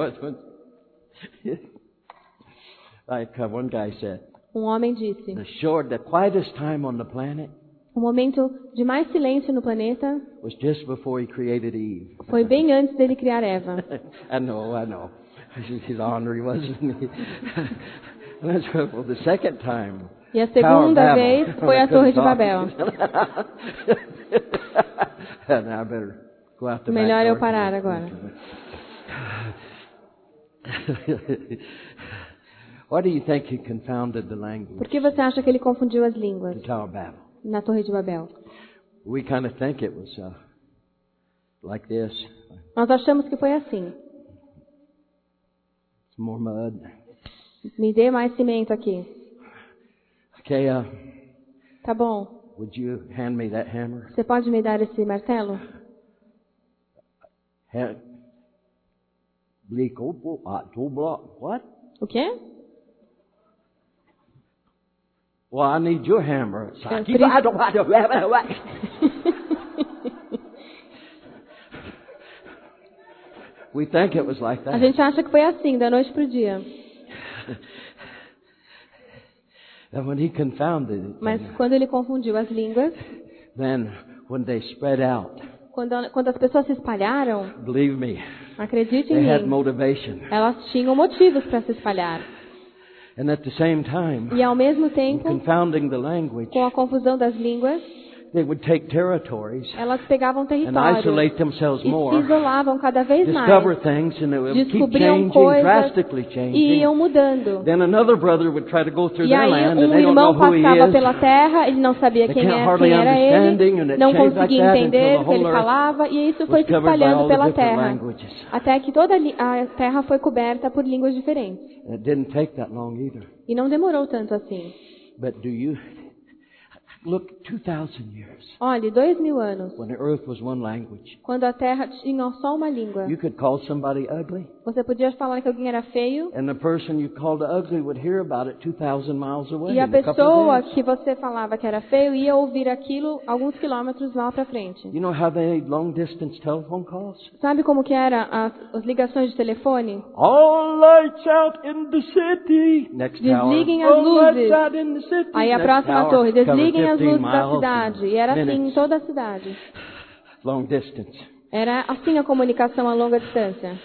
Speaker 1: Like uh, one guy said,
Speaker 2: Um homem disse,
Speaker 1: the short, the quietest time on the planet
Speaker 2: o momento de mais silêncio no planeta
Speaker 1: was just before he created Eve.
Speaker 2: foi bem antes dele criar Eva.
Speaker 1: I know, I know. He's ornery, wasn't he? That's right. Well, the second time.
Speaker 2: E a
Speaker 1: Tower of
Speaker 2: segunda
Speaker 1: Babel.
Speaker 2: vez foi a Torre de Babel.
Speaker 1: Now I better go out the back
Speaker 2: Melhor eu
Speaker 1: door.
Speaker 2: parar agora.
Speaker 1: Why do you think he confounded the language?
Speaker 2: Por que você acha que ele confundiu as línguas
Speaker 1: The Tower of Babel.
Speaker 2: na Torre de Babel?
Speaker 1: We kind of think it was uh, like this.
Speaker 2: Nós achamos que foi assim.
Speaker 1: Some more mud.
Speaker 2: Me dê mais cimento aqui.
Speaker 1: Okay, uh,
Speaker 2: Tá bom.
Speaker 1: Would you hand me that hammer?
Speaker 2: Você pode me dar esse martelo?
Speaker 1: Ha- Bleak opal, uh, two block. What?
Speaker 2: O quê?
Speaker 1: Well, I need your hammer.
Speaker 2: É,
Speaker 1: Keep- I don't- I don't- We think it was like
Speaker 2: A
Speaker 1: that.
Speaker 2: gente acha que foi assim, da noite pro dia.
Speaker 1: And when he confounded it,
Speaker 2: Mas quando ele confundiu as línguas,
Speaker 1: then when they spread out,
Speaker 2: quando, quando as pessoas se espalharam,
Speaker 1: believe me,
Speaker 2: acredite em
Speaker 1: they had
Speaker 2: mim,
Speaker 1: motivation.
Speaker 2: elas tinham motivos para se espalhar.
Speaker 1: And at the same time,
Speaker 2: E ao mesmo
Speaker 1: in
Speaker 2: tempo,
Speaker 1: confounding the language,
Speaker 2: com a confusão das línguas,
Speaker 1: they would take territories
Speaker 2: elas pegavam
Speaker 1: and
Speaker 2: territórios
Speaker 1: isolate themselves
Speaker 2: e se
Speaker 1: more,
Speaker 2: isolavam cada vez
Speaker 1: discover
Speaker 2: mais,
Speaker 1: things, and it would keep
Speaker 2: descobriam
Speaker 1: changing,
Speaker 2: coisas
Speaker 1: drastically
Speaker 2: e
Speaker 1: changing.
Speaker 2: iam mudando.
Speaker 1: Then another brother would try to go through
Speaker 2: E
Speaker 1: their
Speaker 2: aí
Speaker 1: land, and
Speaker 2: um
Speaker 1: they don't know
Speaker 2: irmão
Speaker 1: who he
Speaker 2: passava
Speaker 1: is.
Speaker 2: pela terra, ele não sabia
Speaker 1: They
Speaker 2: quem
Speaker 1: can't
Speaker 2: era,
Speaker 1: hardly
Speaker 2: quem era
Speaker 1: understanding, and
Speaker 2: ele,
Speaker 1: it
Speaker 2: não
Speaker 1: changed like
Speaker 2: conseguia
Speaker 1: that
Speaker 2: entender
Speaker 1: until
Speaker 2: o
Speaker 1: the
Speaker 2: que ele
Speaker 1: whole earth
Speaker 2: falava, e isso
Speaker 1: was
Speaker 2: foi se
Speaker 1: covered by
Speaker 2: espalhando
Speaker 1: all the
Speaker 2: pela
Speaker 1: different
Speaker 2: terra,
Speaker 1: languages.
Speaker 2: até que toda a li- a terra foi coberta por línguas diferentes.
Speaker 1: And it didn't take that long either.
Speaker 2: E não demorou tanto assim.
Speaker 1: But do you look two thousand years
Speaker 2: Olhe, dois mil anos,
Speaker 1: when the earth was one language?
Speaker 2: quando a terra tinha só uma língua,
Speaker 1: You could call somebody ugly,
Speaker 2: você podia falar que alguém era feio,
Speaker 1: and the person you called ugly would hear about it two thousand miles away.
Speaker 2: e a
Speaker 1: in a couple
Speaker 2: pessoa
Speaker 1: of days.
Speaker 2: que você falava que era feio ia ouvir aquilo alguns quilômetros lá pra frente.
Speaker 1: You know how they made long distance telephone calls?
Speaker 2: Sabe como que era as, as ligações de telefone?
Speaker 1: All lights out in the city. Next tower.
Speaker 2: Desliguem as
Speaker 1: All lights
Speaker 2: luzes.
Speaker 1: out in the city.
Speaker 2: Aí a
Speaker 1: Next
Speaker 2: próxima
Speaker 1: tower.
Speaker 2: torre,
Speaker 1: Covered
Speaker 2: desliguem as
Speaker 1: fifteen
Speaker 2: luzes da
Speaker 1: miles
Speaker 2: cidade.
Speaker 1: in
Speaker 2: E era assim em
Speaker 1: minutes.
Speaker 2: toda a cidade.
Speaker 1: Long distance.
Speaker 2: Era assim a comunicação a longa distância.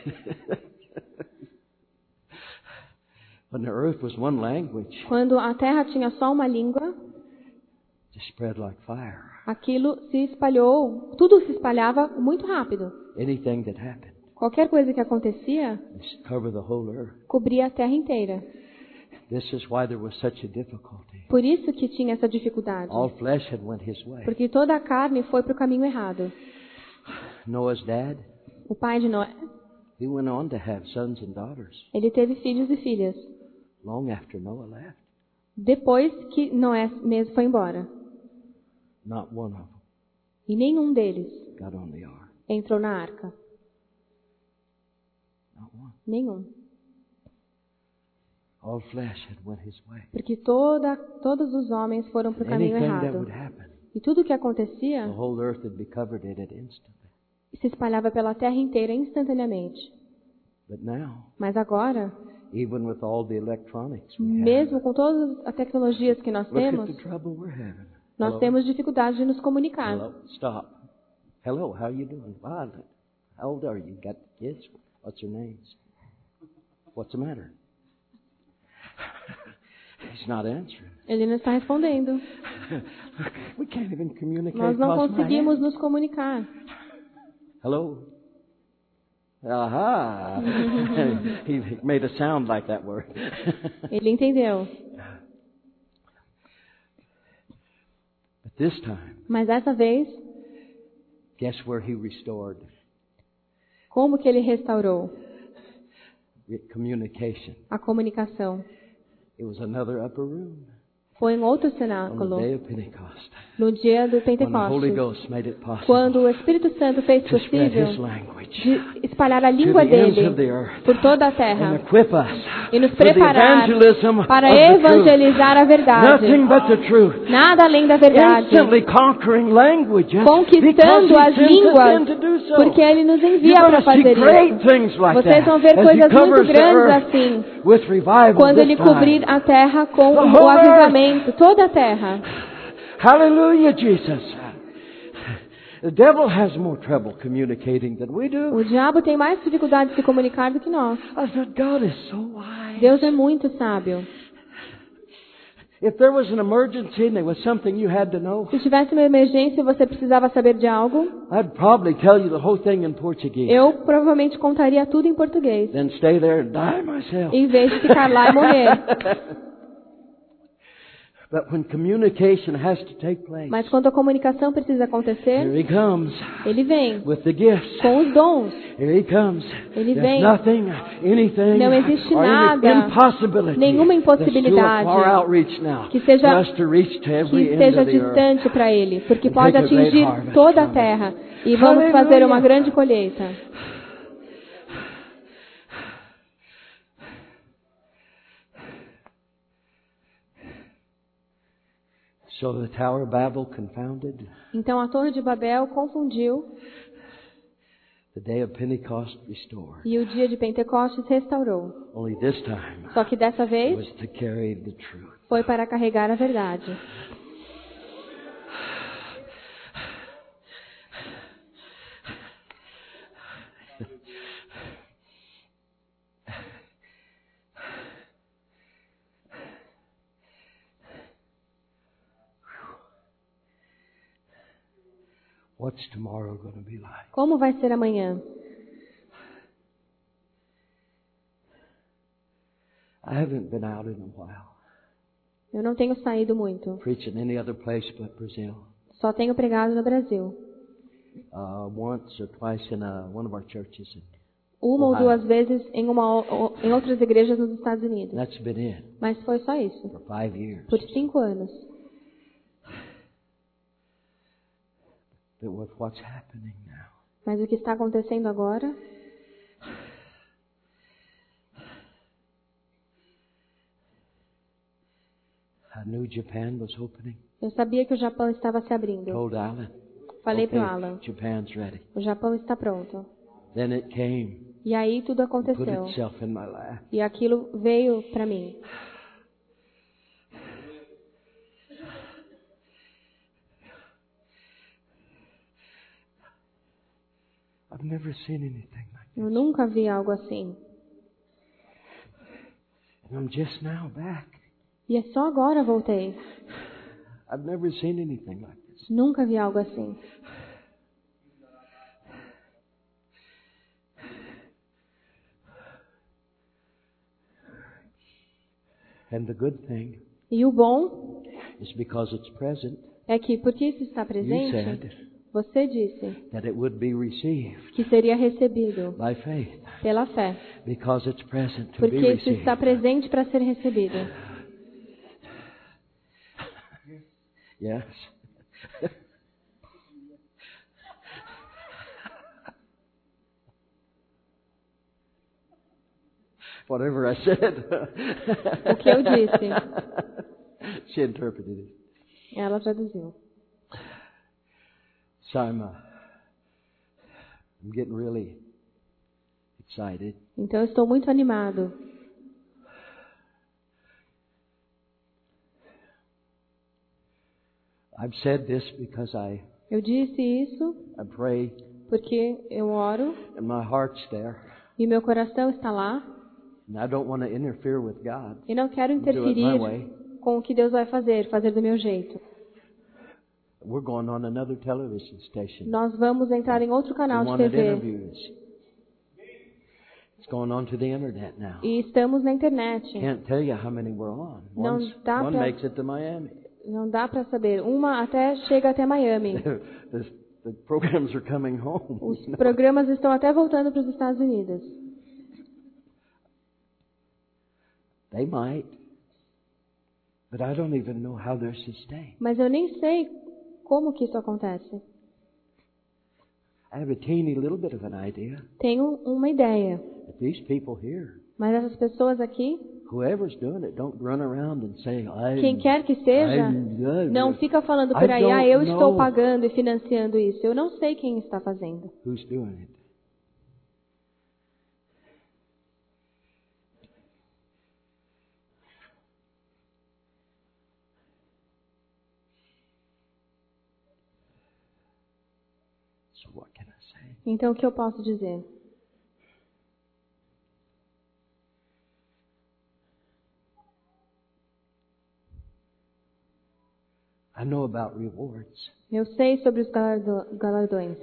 Speaker 1: When the earth was one language,
Speaker 2: Quando a terra tinha só uma língua,
Speaker 1: it spread like fire.
Speaker 2: aquilo se espalhou, tudo se espalhava muito rápido.
Speaker 1: Anything that happened,
Speaker 2: Qualquer coisa que acontecia,
Speaker 1: it covered the whole earth.
Speaker 2: cobria a terra inteira.
Speaker 1: This is why there was such a difficulty.
Speaker 2: Por isso que tinha essa dificuldade.
Speaker 1: All flesh had went his way.
Speaker 2: Porque toda a carne foi para o caminho errado.
Speaker 1: Noah's dad,
Speaker 2: O pai de Noé,
Speaker 1: he went on to have sons and daughters
Speaker 2: ele teve filhos e filhas.
Speaker 1: long after Noah left.
Speaker 2: Depois que Noé mesmo foi embora.
Speaker 1: Not one of them
Speaker 2: E nenhum deles
Speaker 1: got on the ark.
Speaker 2: entrou na arca.
Speaker 1: Not one.
Speaker 2: Nenhum.
Speaker 1: All flesh had went his way.
Speaker 2: Porque toda, todos os homens foram para o caminho
Speaker 1: Anything that
Speaker 2: errado.
Speaker 1: would happen,
Speaker 2: E tudo o que
Speaker 1: the
Speaker 2: acontecia
Speaker 1: whole earth would be covered in it instantly.
Speaker 2: se espalhava pela terra inteira instantaneamente.
Speaker 1: But now,
Speaker 2: Mas agora,
Speaker 1: even with all the electronics we have,
Speaker 2: mesmo com todas as tecnologias que nós
Speaker 1: look at
Speaker 2: temos,
Speaker 1: the trouble we're having.
Speaker 2: nós
Speaker 1: Hello?
Speaker 2: temos dificuldade de nos comunicar.
Speaker 1: Hello, stop. Hello, how you doing? Wow, how old are you? Got kids? What's your names? What's the matter? He's not answering.
Speaker 2: Ele não está respondendo.
Speaker 1: Look, we can't even communicate.
Speaker 2: Nós não
Speaker 1: across my
Speaker 2: conseguimos
Speaker 1: hand.
Speaker 2: nos comunicar.
Speaker 1: Hello. Aha! He made a sound like that word.
Speaker 2: Ele entendeu.
Speaker 1: But this time,
Speaker 2: Mas dessa vez,
Speaker 1: guess where he restored
Speaker 2: como que ele restaurou
Speaker 1: Re- communication?
Speaker 2: a comunicação?
Speaker 1: It was another upper room
Speaker 2: Foi em outro
Speaker 1: on the
Speaker 2: cenáculo,
Speaker 1: day of Pentecost,
Speaker 2: no dia do
Speaker 1: when the Holy
Speaker 2: Pentecostes,
Speaker 1: Ghost made it possible
Speaker 2: quando o Espírito Santo fez
Speaker 1: to spread His
Speaker 2: possível
Speaker 1: language
Speaker 2: de espalhar a
Speaker 1: to
Speaker 2: língua
Speaker 1: the ends
Speaker 2: dele
Speaker 1: of the earth
Speaker 2: por toda a
Speaker 1: and
Speaker 2: terra
Speaker 1: equip us
Speaker 2: e nos
Speaker 1: for the
Speaker 2: preparar
Speaker 1: evangelism
Speaker 2: para
Speaker 1: of the truth.
Speaker 2: evangelizar a verdade.
Speaker 1: Nothing but the truth.
Speaker 2: Nada além da verdade.
Speaker 1: Instantly conquering language, huh?
Speaker 2: Conquistando
Speaker 1: Because
Speaker 2: as
Speaker 1: He sends us
Speaker 2: línguas,
Speaker 1: in to do so.
Speaker 2: porque Ele nos
Speaker 1: You're
Speaker 2: envia para
Speaker 1: going to see
Speaker 2: fazer
Speaker 1: great
Speaker 2: isso.
Speaker 1: things like
Speaker 2: Vocês
Speaker 1: that
Speaker 2: vão ver
Speaker 1: as He
Speaker 2: coisas muito
Speaker 1: covers the
Speaker 2: grandes
Speaker 1: earth
Speaker 2: assim,
Speaker 1: with revival
Speaker 2: quando
Speaker 1: this
Speaker 2: Ele
Speaker 1: time.
Speaker 2: cobrir a terra com
Speaker 1: The
Speaker 2: o
Speaker 1: whole earth.
Speaker 2: avivamento, toda a terra.
Speaker 1: Hallelujah, Jesus. The devil has more trouble communicating than we do.
Speaker 2: O diabo tem mais dificuldade de se comunicar do que nós.
Speaker 1: I said, God is so wise.
Speaker 2: Deus é muito sábio.
Speaker 1: If there was an emergency and there was something you had to know,
Speaker 2: Se tivesse uma emergência e você precisava saber de algo,
Speaker 1: I'd probably tell you the whole thing in Portuguese.
Speaker 2: eu provavelmente contaria tudo em português,
Speaker 1: Then stay there and die myself.
Speaker 2: em vez de ficar lá e morrer.
Speaker 1: But when communication has to take place,
Speaker 2: Mas quando a comunicação precisa
Speaker 1: here
Speaker 2: acontecer,
Speaker 1: he comes
Speaker 2: ele vem
Speaker 1: with the gifts.
Speaker 2: com os dons.
Speaker 1: Here he comes.
Speaker 2: Ele
Speaker 1: There's
Speaker 2: vem.
Speaker 1: nothing, anything,
Speaker 2: Não existe
Speaker 1: or any
Speaker 2: nada,
Speaker 1: impossibility
Speaker 2: nenhuma
Speaker 1: that's too
Speaker 2: impossibilidade
Speaker 1: far outreach now
Speaker 2: que seja-
Speaker 1: for us to reach to every
Speaker 2: que
Speaker 1: end
Speaker 2: esteja
Speaker 1: of the earth.
Speaker 2: distante para ele, porque
Speaker 1: And
Speaker 2: pode
Speaker 1: take a great
Speaker 2: atingir
Speaker 1: harvest
Speaker 2: toda a
Speaker 1: from it.
Speaker 2: terra. E vamos
Speaker 1: Aleluia.
Speaker 2: fazer uma grande colheita.
Speaker 1: So the Tower of Babel confounded.
Speaker 2: Então a Torre de Babel confundiu
Speaker 1: The day of Pentecost restored.
Speaker 2: e o dia de Pentecostes restaurou.
Speaker 1: Only this time
Speaker 2: Só que dessa
Speaker 1: it
Speaker 2: vez
Speaker 1: was to carry the truth.
Speaker 2: foi para carregar a verdade.
Speaker 1: What's tomorrow going to be like?
Speaker 2: Como vai ser amanhã?
Speaker 1: I haven't been out in a while,
Speaker 2: Eu não tenho saído muito.
Speaker 1: preaching any other place but Brazil.
Speaker 2: Só tenho pregado no Brasil.
Speaker 1: Uh, once or twice in uh, one of our churches, and
Speaker 2: Uma ou
Speaker 1: Ohio.
Speaker 2: duas vezes em, uma, o- em outras igrejas nos Estados Unidos.
Speaker 1: that's been it
Speaker 2: Mas foi só isso.
Speaker 1: for five years.
Speaker 2: Por cinco anos.
Speaker 1: But with what's happening now,
Speaker 2: Mas o que está acontecendo agora?
Speaker 1: I knew Japan was opening.
Speaker 2: Eu sabia que o Japão estava se abrindo.
Speaker 1: Told Alan,
Speaker 2: Falei
Speaker 1: okay,
Speaker 2: para o Alan,
Speaker 1: Japan's ready.
Speaker 2: o Japão está pronto.
Speaker 1: Then it came,
Speaker 2: E aí tudo
Speaker 1: put
Speaker 2: aconteceu.
Speaker 1: itself in my lap.
Speaker 2: E aquilo veio para mim.
Speaker 1: I've never seen anything like
Speaker 2: Eu nunca vi algo assim.
Speaker 1: And I'm just now back.
Speaker 2: E é só agora voltei.
Speaker 1: I've never seen anything like this.
Speaker 2: Nunca vi algo assim.
Speaker 1: And the good thing
Speaker 2: E o bom
Speaker 1: is because it's present,
Speaker 2: é que, porque isso está
Speaker 1: you
Speaker 2: presente,
Speaker 1: said
Speaker 2: você disse
Speaker 1: that it would be received
Speaker 2: que seria recebido
Speaker 1: by faith.
Speaker 2: pela fé.
Speaker 1: Because it's present to be
Speaker 2: Porque isso
Speaker 1: received.
Speaker 2: está presente para ser recebido.
Speaker 1: Yes. Whatever I said.
Speaker 2: O que eu disse.
Speaker 1: She interpreted it.
Speaker 2: Ela traduziu.
Speaker 1: So I'm, uh, I'm getting really excited.
Speaker 2: Então eu estou muito animado.
Speaker 1: I've said this because I,
Speaker 2: Eu disse isso
Speaker 1: I pray
Speaker 2: porque eu oro
Speaker 1: and my heart's there.
Speaker 2: e meu coração está lá
Speaker 1: And I don't want to interfere with God.
Speaker 2: e não quero
Speaker 1: Do it my
Speaker 2: interferir
Speaker 1: way.
Speaker 2: com o que Deus vai fazer, fazer do meu jeito.
Speaker 1: We're going on another television station.
Speaker 2: Nós vamos entrar em outro
Speaker 1: We
Speaker 2: canal de
Speaker 1: wanted
Speaker 2: T V
Speaker 1: interviews. It's going on to the internet now.
Speaker 2: e estamos na internet.
Speaker 1: Can't tell you how many we're on.
Speaker 2: Não
Speaker 1: One's-
Speaker 2: dá
Speaker 1: one
Speaker 2: pra-
Speaker 1: makes it to Miami.
Speaker 2: Não dá para saber. Uma até chega até Miami.
Speaker 1: the, the programs are coming home.
Speaker 2: Os
Speaker 1: you know.
Speaker 2: programas estão até voltando para os Estados Unidos.
Speaker 1: They might, but I don't even know how they're sustained.
Speaker 2: Mas eu nem sei como que isso acontece.
Speaker 1: I have a teeny little bit of an idea.
Speaker 2: Tenho uma ideia.
Speaker 1: But these people here,
Speaker 2: Mas essas pessoas aqui,
Speaker 1: whoever's doing it, don't run around and say, I.
Speaker 2: quem quer que seja, não fica falando por aí, ah, eu estou pagando e financiando isso. Eu não sei quem está fazendo.
Speaker 1: Who's doing it? So what can I say?
Speaker 2: Então, o que eu posso dizer?
Speaker 1: I know about rewards.
Speaker 2: Eu sei sobre os galardo- galardões.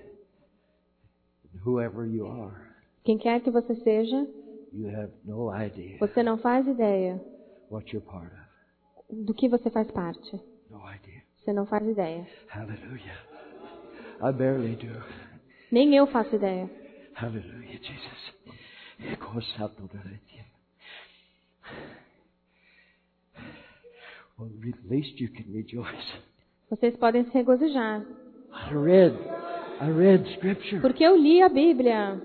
Speaker 1: Whoever you are,
Speaker 2: Quem quer que você seja,
Speaker 1: you have no idea
Speaker 2: você não faz ideia
Speaker 1: what you're part of.
Speaker 2: do que você faz parte.
Speaker 1: No idea.
Speaker 2: Você não faz ideia.
Speaker 1: Hallelujah. I barely do.
Speaker 2: Nem eu faço ideia.
Speaker 1: Hallelujah, Jesus. Well, at least you can rejoice.
Speaker 2: Vocês podem se regozijar.
Speaker 1: I read, I read scripture.
Speaker 2: Porque eu li a Bíblia.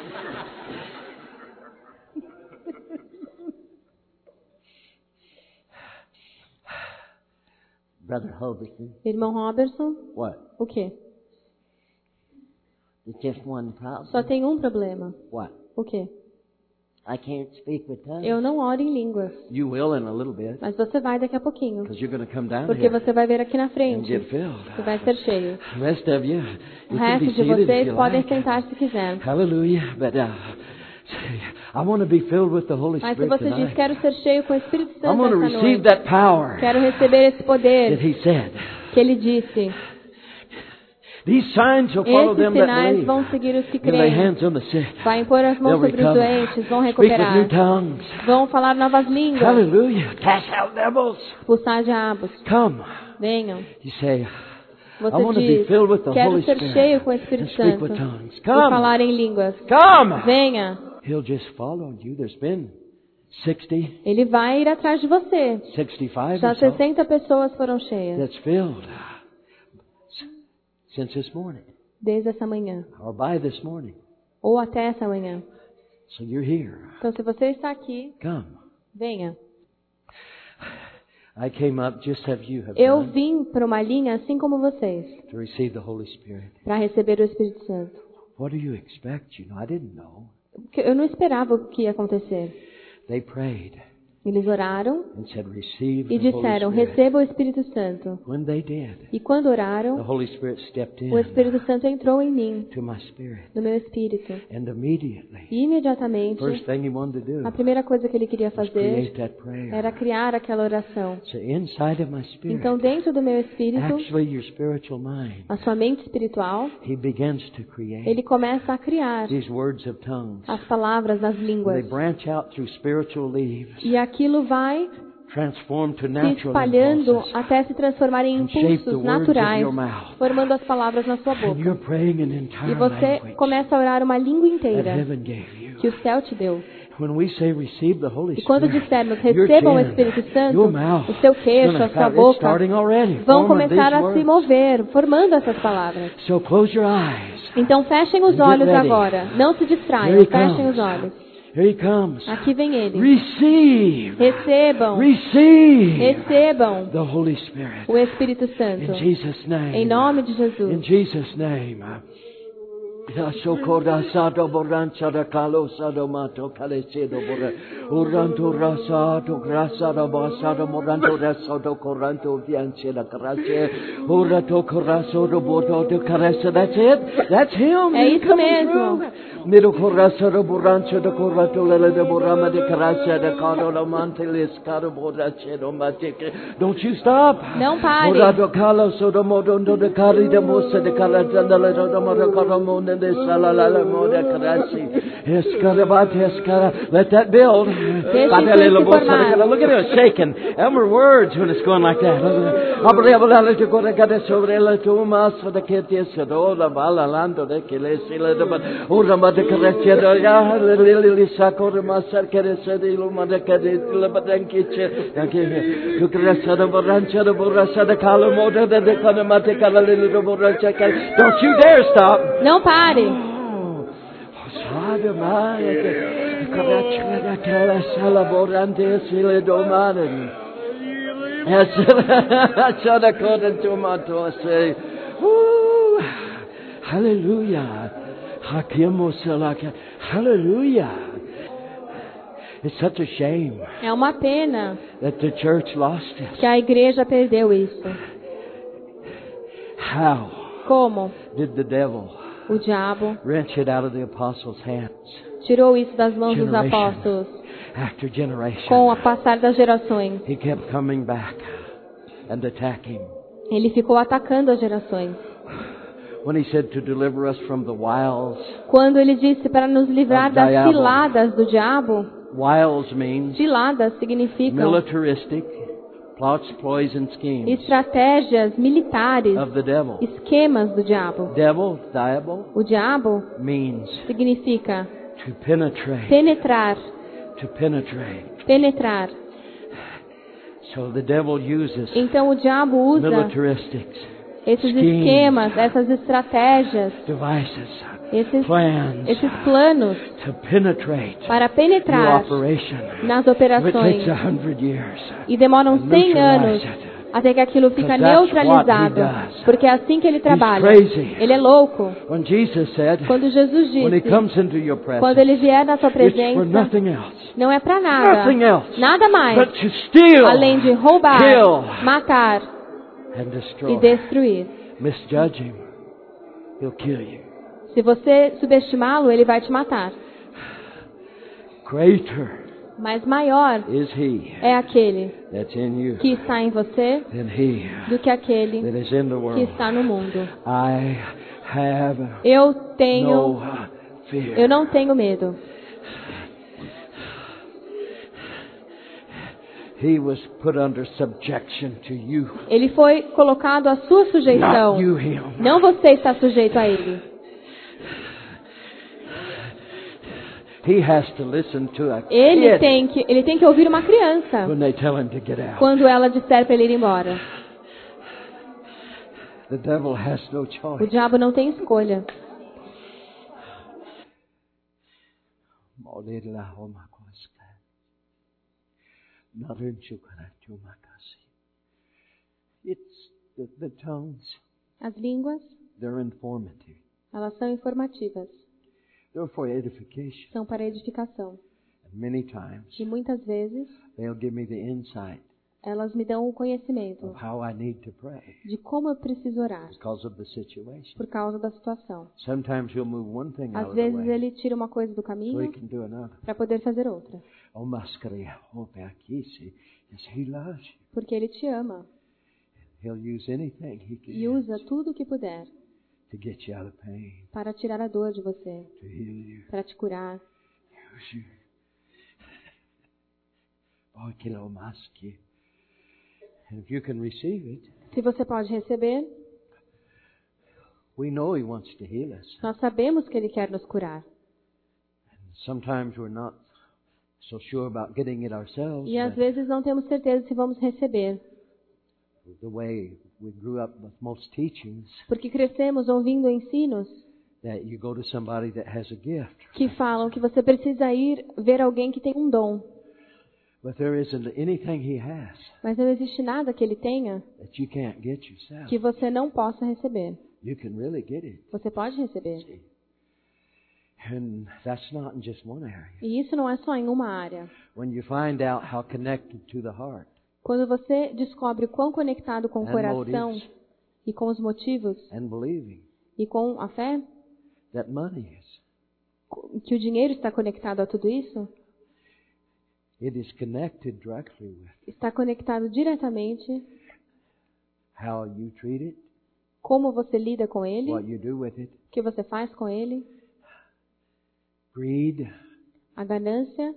Speaker 1: Brother Robertson.
Speaker 2: Irmão Robertson.
Speaker 1: What?
Speaker 2: O quê?
Speaker 1: There's just one problem.
Speaker 2: Só tem um problema.
Speaker 1: What?
Speaker 2: O quê?
Speaker 1: I can't speak with tongues.
Speaker 2: Eu não oro em línguas.
Speaker 1: You will in a little bit.
Speaker 2: Mas você vai daqui a pouquinho.
Speaker 1: Because you're going to come down
Speaker 2: Porque
Speaker 1: here
Speaker 2: você vai ver aqui na
Speaker 1: and
Speaker 2: frente.
Speaker 1: get filled.
Speaker 2: Você vai ser cheio.
Speaker 1: The rest of you,
Speaker 2: O
Speaker 1: you can
Speaker 2: resto
Speaker 1: be
Speaker 2: de
Speaker 1: seated if
Speaker 2: vocês
Speaker 1: you
Speaker 2: podem
Speaker 1: like.
Speaker 2: sentar se quiser.
Speaker 1: Hallelujah. But uh, I want to be filled with the Holy
Speaker 2: Mas se
Speaker 1: Spirit
Speaker 2: você diz,
Speaker 1: tonight.
Speaker 2: quero ser cheio com o Espírito
Speaker 1: I
Speaker 2: Santo
Speaker 1: want to
Speaker 2: esta
Speaker 1: receive
Speaker 2: noite.
Speaker 1: that power
Speaker 2: Quero receber esse
Speaker 1: that
Speaker 2: poder
Speaker 1: He said.
Speaker 2: que Ele disse.
Speaker 1: These signs will follow
Speaker 2: Esses
Speaker 1: them that
Speaker 2: sinais
Speaker 1: believe.
Speaker 2: vão seguir os que
Speaker 1: They'll lay
Speaker 2: creem.
Speaker 1: hands on the sick.
Speaker 2: Vai impor as mãos
Speaker 1: They'll
Speaker 2: sobre os
Speaker 1: recover.
Speaker 2: doentes, vão
Speaker 1: Speak with new
Speaker 2: recuperar.
Speaker 1: tongues.
Speaker 2: Vão falar novas línguas.
Speaker 1: Hallelujah. Cast out devils.
Speaker 2: Expulsar diabos.
Speaker 1: Come.
Speaker 2: Venham.
Speaker 1: You say, I
Speaker 2: Você
Speaker 1: want to be
Speaker 2: diz,
Speaker 1: filled with the
Speaker 2: quero
Speaker 1: Holy
Speaker 2: ser
Speaker 1: Spirit
Speaker 2: cheio com o
Speaker 1: and
Speaker 2: Espírito
Speaker 1: speak
Speaker 2: Santo.
Speaker 1: with tongues.
Speaker 2: E
Speaker 1: Come.
Speaker 2: falar em línguas.
Speaker 1: Come.
Speaker 2: Venha.
Speaker 1: He'll just follow you. There's been sixty,
Speaker 2: Ele vai ir atrás de você.
Speaker 1: sixty-five
Speaker 2: Já
Speaker 1: or so
Speaker 2: sessenta pessoas foram cheias
Speaker 1: that's filled since this morning
Speaker 2: desde essa manhã.
Speaker 1: or by this morning.
Speaker 2: Ou até essa manhã.
Speaker 1: So you're here.
Speaker 2: Então, se você está aqui,
Speaker 1: Come.
Speaker 2: venha.
Speaker 1: I came up just as you have
Speaker 2: Eu
Speaker 1: done
Speaker 2: vim para uma linha assim como vocês,
Speaker 1: to receive the Holy Spirit.
Speaker 2: para receber o Espírito Santo.
Speaker 1: What do you expect? You know, I didn't know.
Speaker 2: Porque eu não esperava o que ia acontecer.
Speaker 1: They prayed
Speaker 2: Eles oraram
Speaker 1: and said, receive
Speaker 2: e
Speaker 1: the Holy
Speaker 2: disseram,
Speaker 1: Spirit.
Speaker 2: receba o Espírito Santo.
Speaker 1: When they did,
Speaker 2: E quando
Speaker 1: the
Speaker 2: oraram,
Speaker 1: Holy Spirit stepped in
Speaker 2: o Espírito Santo entrou em mim,
Speaker 1: to my spirit.
Speaker 2: no meu espírito.
Speaker 1: And immediately,
Speaker 2: E imediatamente,
Speaker 1: first thing he wanted to do
Speaker 2: a primeira coisa que ele queria
Speaker 1: was
Speaker 2: fazer
Speaker 1: create that prayer.
Speaker 2: era criar aquela oração.
Speaker 1: So inside of my spirit,
Speaker 2: Então, dentro do meu espírito,
Speaker 1: actually your spiritual mind,
Speaker 2: a sua mente espiritual,
Speaker 1: he begins to create
Speaker 2: ele começa a criar
Speaker 1: these words of tongues.
Speaker 2: as palavras nas
Speaker 1: They
Speaker 2: línguas.
Speaker 1: branch out through spiritual leaves,
Speaker 2: E aquilo vai
Speaker 1: transform to
Speaker 2: se
Speaker 1: natural
Speaker 2: espalhando
Speaker 1: impulses,
Speaker 2: até se transformar em
Speaker 1: and shape the
Speaker 2: impulsos
Speaker 1: words of
Speaker 2: naturais,
Speaker 1: your mouth.
Speaker 2: formando as palavras na sua
Speaker 1: And
Speaker 2: boca.
Speaker 1: you're praying an
Speaker 2: E
Speaker 1: entire
Speaker 2: você
Speaker 1: language
Speaker 2: começa a orar uma língua
Speaker 1: that
Speaker 2: inteira
Speaker 1: heaven gave you.
Speaker 2: que o céu te deu.
Speaker 1: When we say receive the Holy
Speaker 2: E quando
Speaker 1: Spirit,
Speaker 2: dissermos
Speaker 1: your
Speaker 2: recebam o
Speaker 1: chin,
Speaker 2: Espírito Santo,
Speaker 1: your mouth,
Speaker 2: o seu
Speaker 1: is
Speaker 2: queixo,
Speaker 1: gonna
Speaker 2: a sua
Speaker 1: start- it's
Speaker 2: boca
Speaker 1: starting already,
Speaker 2: vão
Speaker 1: forming
Speaker 2: começar
Speaker 1: these
Speaker 2: a se
Speaker 1: words.
Speaker 2: mover, formando essas palavras.
Speaker 1: So close your eyes.
Speaker 2: Então fechem os
Speaker 1: And get
Speaker 2: olhos
Speaker 1: ready.
Speaker 2: agora. Não se
Speaker 1: Here
Speaker 2: distraiam,
Speaker 1: he
Speaker 2: fechem
Speaker 1: comes.
Speaker 2: os olhos.
Speaker 1: Here he comes.
Speaker 2: Aqui vem ele.
Speaker 1: Receive.
Speaker 2: Recebam,
Speaker 1: Receive
Speaker 2: recebam
Speaker 1: the Holy Spirit.
Speaker 2: o Espírito Santo.
Speaker 1: In Jesus' name.
Speaker 2: Em nome de
Speaker 1: In
Speaker 2: Jesus.
Speaker 1: Jesus' name. Ya sokora sado borancha da kalo sado mato kalecedo bora uranto rasado grasado basado moranto rasado coranto viance da carace urato coraso do boto de caressa. That's it. That's him.
Speaker 2: É
Speaker 1: He's
Speaker 2: isso
Speaker 1: coming
Speaker 2: mesmo.
Speaker 1: through. Miro coraso do borancho do corato lele de borama de carace da cado la manteles cado borace do mateke. Don't you stop.
Speaker 2: Não pare.
Speaker 1: Orado kalo sodo modondo de cari de moça de caraza da le do modo caramone de salalala moda karasi. Escarabat escara. Let that build.
Speaker 2: isso se formar.
Speaker 1: Look at it shaking. Elmer words when it's going like that. Abrevole to go to get sobre la tumas for the kid yes do la bala lando de que le sila de ora ma de karasi do ya lili sakor ma sarkere se de lo ma de kade la badankiche. Danke. Tu krasa de borancha de borasa de kalo moda de kana mate kala lili de borancha. Don't you dare stop.
Speaker 2: Não pare.
Speaker 1: Sada Maria, caracciata che la sala borante si le domani. Sada coda tomato sei. Hallelujah. Hakimo salaka. Hallelujah. It's such a shame
Speaker 2: É uma pena
Speaker 1: that the church lost it.
Speaker 2: que a igreja perdeu isso.
Speaker 1: How
Speaker 2: Como?
Speaker 1: did the devil
Speaker 2: O diabo
Speaker 1: wrench it out of the apostles' hands?
Speaker 2: tirou isso das mãos dos
Speaker 1: Generation
Speaker 2: apóstolos
Speaker 1: after generation.
Speaker 2: com o passar das gerações.
Speaker 1: He kept coming back and attacking.
Speaker 2: Ele ficou atacando as gerações.
Speaker 1: When he said to deliver us from the wiles,
Speaker 2: Quando ele disse para nos livrar
Speaker 1: Of
Speaker 2: das
Speaker 1: diabo.
Speaker 2: ciladas do diabo,
Speaker 1: wiles means
Speaker 2: ciladas significam
Speaker 1: militaristic, Plots, ploys, and schemes
Speaker 2: estratégias militares,
Speaker 1: of the devil.
Speaker 2: esquemas do diabo.
Speaker 1: Devil, diabol,
Speaker 2: O diabo
Speaker 1: means
Speaker 2: significa
Speaker 1: to penetrate.
Speaker 2: penetrar,
Speaker 1: To penetrate.
Speaker 2: penetrar.
Speaker 1: So the devil uses
Speaker 2: Então o diabo usa
Speaker 1: militaristics,
Speaker 2: esses
Speaker 1: schemes,
Speaker 2: esquemas, essas estratégias,
Speaker 1: devices,
Speaker 2: esses,
Speaker 1: plans
Speaker 2: esses planos
Speaker 1: to penetrate
Speaker 2: para
Speaker 1: your
Speaker 2: penetrar
Speaker 1: operation.
Speaker 2: nas
Speaker 1: If it
Speaker 2: operações.
Speaker 1: takes a hundred years,
Speaker 2: E demoram cem anos
Speaker 1: neutralize it.
Speaker 2: até que aquilo fica
Speaker 1: Because that's
Speaker 2: neutralizado.
Speaker 1: what he does.
Speaker 2: Porque é assim que ele trabalha.
Speaker 1: crazy.
Speaker 2: Ele é louco.
Speaker 1: When Jesus said,
Speaker 2: Quando Jesus
Speaker 1: when he
Speaker 2: disse,
Speaker 1: comes into your
Speaker 2: quando
Speaker 1: presence,
Speaker 2: ele vier na sua
Speaker 1: it's for
Speaker 2: presença,
Speaker 1: nothing else.
Speaker 2: não é para nada.
Speaker 1: Nothing else.
Speaker 2: Nada mais.
Speaker 1: But to steal,
Speaker 2: Além de roubar,
Speaker 1: kill,
Speaker 2: matar
Speaker 1: and
Speaker 2: e
Speaker 1: destroy.
Speaker 2: destruir.
Speaker 1: Misjudge him, he'll kill you.
Speaker 2: Se você subestimá-lo, ele vai te matar.
Speaker 1: Greater
Speaker 2: Mas maior
Speaker 1: is he
Speaker 2: é aquele
Speaker 1: that's in you
Speaker 2: que está em você
Speaker 1: than he
Speaker 2: do que aquele
Speaker 1: that is in the
Speaker 2: que
Speaker 1: world.
Speaker 2: está no mundo.
Speaker 1: I have
Speaker 2: Eu tenho,
Speaker 1: no fear.
Speaker 2: eu não tenho medo.
Speaker 1: He was put under subjection to you,
Speaker 2: Ele foi colocado à sua sujeição.
Speaker 1: not you him.
Speaker 2: Não você está sujeito a ele.
Speaker 1: He has to listen to a
Speaker 2: Ele
Speaker 1: kid
Speaker 2: tem que, ele tem que ouvir uma criança
Speaker 1: when they tell him to get out.
Speaker 2: quando ela disser para ele ir embora.
Speaker 1: The devil has no
Speaker 2: O
Speaker 1: choice.
Speaker 2: diabo não tem escolha.
Speaker 1: It's the, the tongues.
Speaker 2: As línguas,
Speaker 1: They're informative.
Speaker 2: elas são informativas,
Speaker 1: They're for edification.
Speaker 2: são para edificação.
Speaker 1: And many times
Speaker 2: E muitas vezes
Speaker 1: they'll give me the insight
Speaker 2: elas me dão o conhecimento
Speaker 1: of how I need to pray
Speaker 2: de como eu preciso orar
Speaker 1: because of the situation.
Speaker 2: por causa da situação.
Speaker 1: Sometimes he'll move one thing out
Speaker 2: Às
Speaker 1: of the
Speaker 2: vezes
Speaker 1: way
Speaker 2: ele tira uma coisa do
Speaker 1: so he
Speaker 2: caminho
Speaker 1: can do another.
Speaker 2: para poder fazer outra,
Speaker 1: Oh, mascaria, oh, Beatrice, yes, he loves you.
Speaker 2: porque ele te ama
Speaker 1: He'll use anything he
Speaker 2: e
Speaker 1: can
Speaker 2: usa tudo o que puder
Speaker 1: to get you out of pain,
Speaker 2: para tirar a dor de você,
Speaker 1: to heal you,
Speaker 2: para te curar.
Speaker 1: use you. Oh, que lo masque. And if you can receive it,
Speaker 2: Se você pode receber,
Speaker 1: we know he wants to heal us.
Speaker 2: nós sabemos que ele quer nos curar.
Speaker 1: Sometimes we're not so sure about getting it ourselves.
Speaker 2: E às
Speaker 1: but
Speaker 2: vezes não temos certeza se vamos receber,
Speaker 1: the way we grew up with most teachings,
Speaker 2: porque crescemos ouvindo ensinos
Speaker 1: that you go to somebody that has a gift.
Speaker 2: que falam que você precisa ir ver alguém que tem um dom,
Speaker 1: But there isn't anything he has
Speaker 2: mas não existe nada que ele tenha
Speaker 1: that you can't get yourself.
Speaker 2: que você não possa receber.
Speaker 1: You can really get it.
Speaker 2: Você pode receber.
Speaker 1: See? And that's not in just one area.
Speaker 2: E isso não é só em uma área.
Speaker 1: When you find out how connected to the heart
Speaker 2: Quando você descobre o quão conectado com o
Speaker 1: And
Speaker 2: coração
Speaker 1: motives.
Speaker 2: e com os motivos
Speaker 1: and believing
Speaker 2: e com a fé,
Speaker 1: that money is,
Speaker 2: que o dinheiro está conectado a tudo isso,
Speaker 1: it is connected directly with
Speaker 2: está conectado diretamente
Speaker 1: how you treat it,
Speaker 2: como você lida com ele,
Speaker 1: what you do with it,
Speaker 2: o que você faz com ele,
Speaker 1: greed,
Speaker 2: a ganância,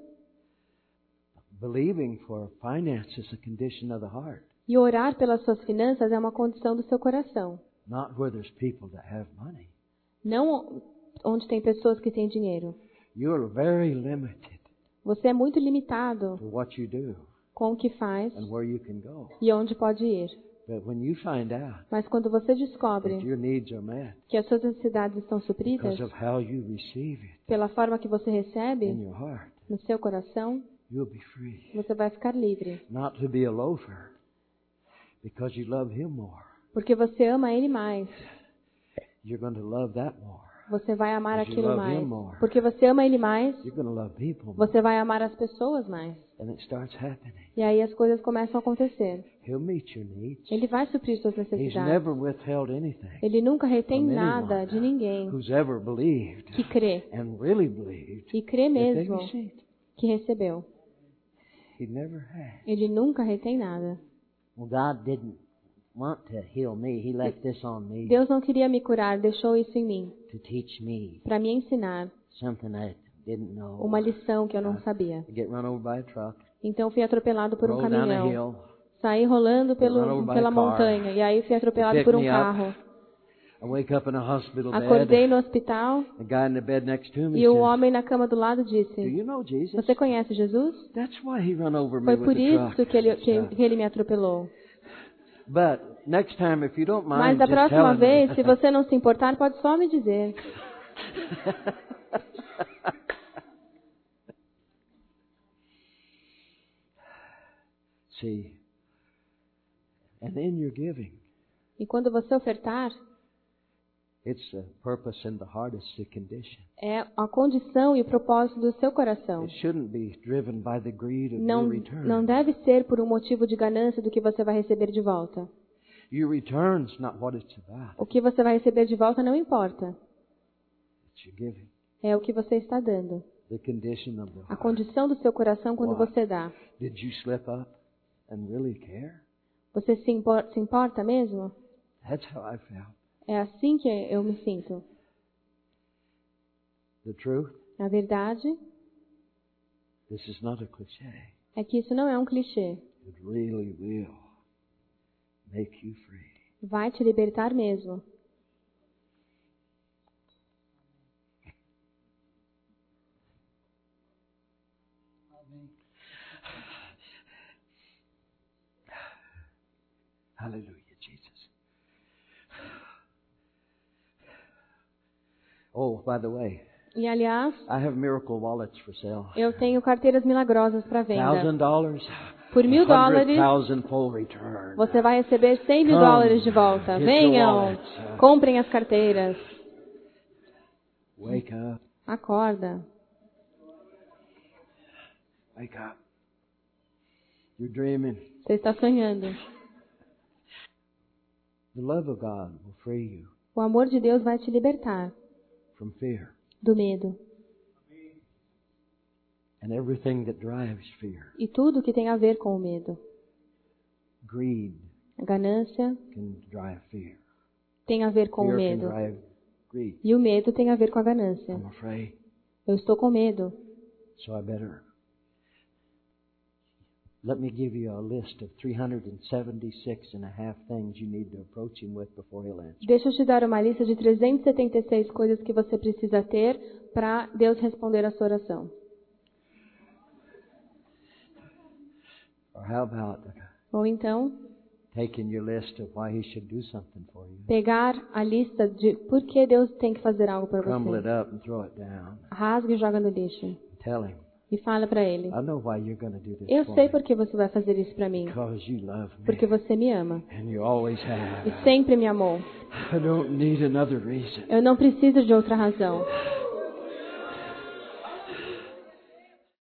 Speaker 1: believing for finance is a condition of the heart,
Speaker 2: e orar pelas suas finanças é uma condição do seu coração.
Speaker 1: not where there's people that have money.
Speaker 2: Não onde tem pessoas que têm dinheiro.
Speaker 1: You're very limited
Speaker 2: Você é muito limitado
Speaker 1: to what you do
Speaker 2: com o que faz
Speaker 1: and where you can go.
Speaker 2: e onde pode ir.
Speaker 1: But when you find out
Speaker 2: Mas quando você descobre
Speaker 1: that your needs are met
Speaker 2: que as suas necessidades estão supridas
Speaker 1: because of how you receive it
Speaker 2: pela forma que você
Speaker 1: in
Speaker 2: recebe
Speaker 1: your heart,
Speaker 2: no seu coração,
Speaker 1: you'll be free.
Speaker 2: você vai ficar livre.
Speaker 1: Not to be a loafer because you love him more.
Speaker 2: Porque você ama ele mais.
Speaker 1: You're going to love that more.
Speaker 2: Você vai amar
Speaker 1: Because you
Speaker 2: aquilo
Speaker 1: love him
Speaker 2: mais.
Speaker 1: more.
Speaker 2: Porque você ama ele mais,
Speaker 1: You're going to love people more.
Speaker 2: você vai amar as pessoas mais.
Speaker 1: And it starts happening.
Speaker 2: E aí as coisas começam a acontecer.
Speaker 1: He'll meet your needs.
Speaker 2: Ele vai suprir suas
Speaker 1: He's
Speaker 2: necessidades.
Speaker 1: never withheld anything
Speaker 2: Ele nunca retém
Speaker 1: from
Speaker 2: nada
Speaker 1: anyone
Speaker 2: de ninguém
Speaker 1: who's ever believed
Speaker 2: que crê.
Speaker 1: and really believed
Speaker 2: E crê
Speaker 1: that they
Speaker 2: mesmo
Speaker 1: received.
Speaker 2: que recebeu.
Speaker 1: He never had.
Speaker 2: Ele nunca retém nada.
Speaker 1: Well, God didn't want to heal me. He left this on me
Speaker 2: Deus não queria me curar, deixou isso em mim.
Speaker 1: to teach me
Speaker 2: Para me ensinar
Speaker 1: something I didn't know.
Speaker 2: uma lição que eu não sabia.
Speaker 1: I get run over by a truck,
Speaker 2: Então fui atropelado por um
Speaker 1: roll down a
Speaker 2: caminhão.
Speaker 1: hill,
Speaker 2: Saí rolando
Speaker 1: Run
Speaker 2: pelo,
Speaker 1: over by
Speaker 2: pela
Speaker 1: a car.
Speaker 2: montanha. E aí fui atropelado
Speaker 1: Pick
Speaker 2: por um
Speaker 1: me up.
Speaker 2: carro.
Speaker 1: I wake up in a hospital
Speaker 2: Acordei
Speaker 1: bed.
Speaker 2: no hospital
Speaker 1: The guy in the bed next to me
Speaker 2: e o
Speaker 1: says,
Speaker 2: homem na cama do lado
Speaker 1: "Do
Speaker 2: disse:
Speaker 1: you know Jesus?
Speaker 2: Você conhece Jesus?
Speaker 1: That's why he run over me
Speaker 2: Foi
Speaker 1: with
Speaker 2: por
Speaker 1: the truck."
Speaker 2: isso que ele,
Speaker 1: and
Speaker 2: que,
Speaker 1: stuff."
Speaker 2: que ele me atropelou.
Speaker 1: But next time, if you don't
Speaker 2: Mas
Speaker 1: mind,
Speaker 2: da
Speaker 1: just
Speaker 2: próxima
Speaker 1: telling
Speaker 2: vez,
Speaker 1: me.
Speaker 2: se você não se importar, pode só me dizer.
Speaker 1: See, and in your giving,
Speaker 2: E quando você ofertar,
Speaker 1: it's the purpose and the heart, it's the condition.
Speaker 2: é a condição e o propósito do seu coração.
Speaker 1: It shouldn't be driven by the greed of
Speaker 2: Não,
Speaker 1: your return.
Speaker 2: não deve ser por um motivo de ganância do que você vai receber de volta.
Speaker 1: Your return's not what it's about.
Speaker 2: O que você vai receber de volta não importa.
Speaker 1: It's your giving.
Speaker 2: É o que você está dando.
Speaker 1: The condition of the
Speaker 2: A
Speaker 1: heart.
Speaker 2: condição do seu coração quando
Speaker 1: What?
Speaker 2: você dá.
Speaker 1: Did you slip up and really care?
Speaker 2: Você se, impor, se importa mesmo?
Speaker 1: That's how I felt.
Speaker 2: É assim que eu me sinto.
Speaker 1: The truth,
Speaker 2: A verdade
Speaker 1: this is not a cliché.
Speaker 2: é que isso não é um clichê.
Speaker 1: It really will make you free.
Speaker 2: Vai te libertar mesmo.
Speaker 1: Hallelujah, Jesus. Oh, by the way,
Speaker 2: E aliás,
Speaker 1: I have miracle wallets for sale.
Speaker 2: eu tenho carteiras milagrosas para venda.
Speaker 1: Thousand dollars,
Speaker 2: Por mil dólares,
Speaker 1: thousand full return.
Speaker 2: você vai receber cem mil
Speaker 1: Come,
Speaker 2: dólares de volta.
Speaker 1: get
Speaker 2: Venham,
Speaker 1: your wallets.
Speaker 2: comprem as carteiras.
Speaker 1: Wake up,
Speaker 2: Acorda.
Speaker 1: wake up. You're dreaming.
Speaker 2: Você está sonhando.
Speaker 1: The love of God will free you
Speaker 2: O amor de Deus vai te libertar
Speaker 1: from fear
Speaker 2: do medo.
Speaker 1: and everything that drives fear.
Speaker 2: E tudo que tem a ver com o medo.
Speaker 1: Greed
Speaker 2: A ganância
Speaker 1: can drive fear.
Speaker 2: tem a ver com o
Speaker 1: Fear can
Speaker 2: medo.
Speaker 1: drive greed.
Speaker 2: E o medo tem a ver com a ganância.
Speaker 1: I'm afraid,
Speaker 2: Eu estou com medo.
Speaker 1: so I better. Let me give you a list of three hundred seventy-six and a half things you need to approach him with before he'll answer.
Speaker 2: Deixa eu te dar uma lista de trezentas e setenta e seis coisas que você precisa ter para Deus responder a sua oração.
Speaker 1: Or how about
Speaker 2: Ou então,
Speaker 1: taking your list of why he should do something for you,
Speaker 2: pegar a lista de por que Deus tem que fazer algo para
Speaker 1: crumble it
Speaker 2: você.
Speaker 1: up and throw it down.
Speaker 2: Rasga e joga no lixo.
Speaker 1: Tell him,
Speaker 2: E fala para Ele.
Speaker 1: I know why you're going to do this
Speaker 2: Eu
Speaker 1: for
Speaker 2: sei
Speaker 1: me.
Speaker 2: por que você vai fazer isso para mim.
Speaker 1: Because you love me.
Speaker 2: Porque você me ama.
Speaker 1: And you always have.
Speaker 2: E sempre me amou.
Speaker 1: I don't need another reason.
Speaker 2: Eu não preciso de outra razão.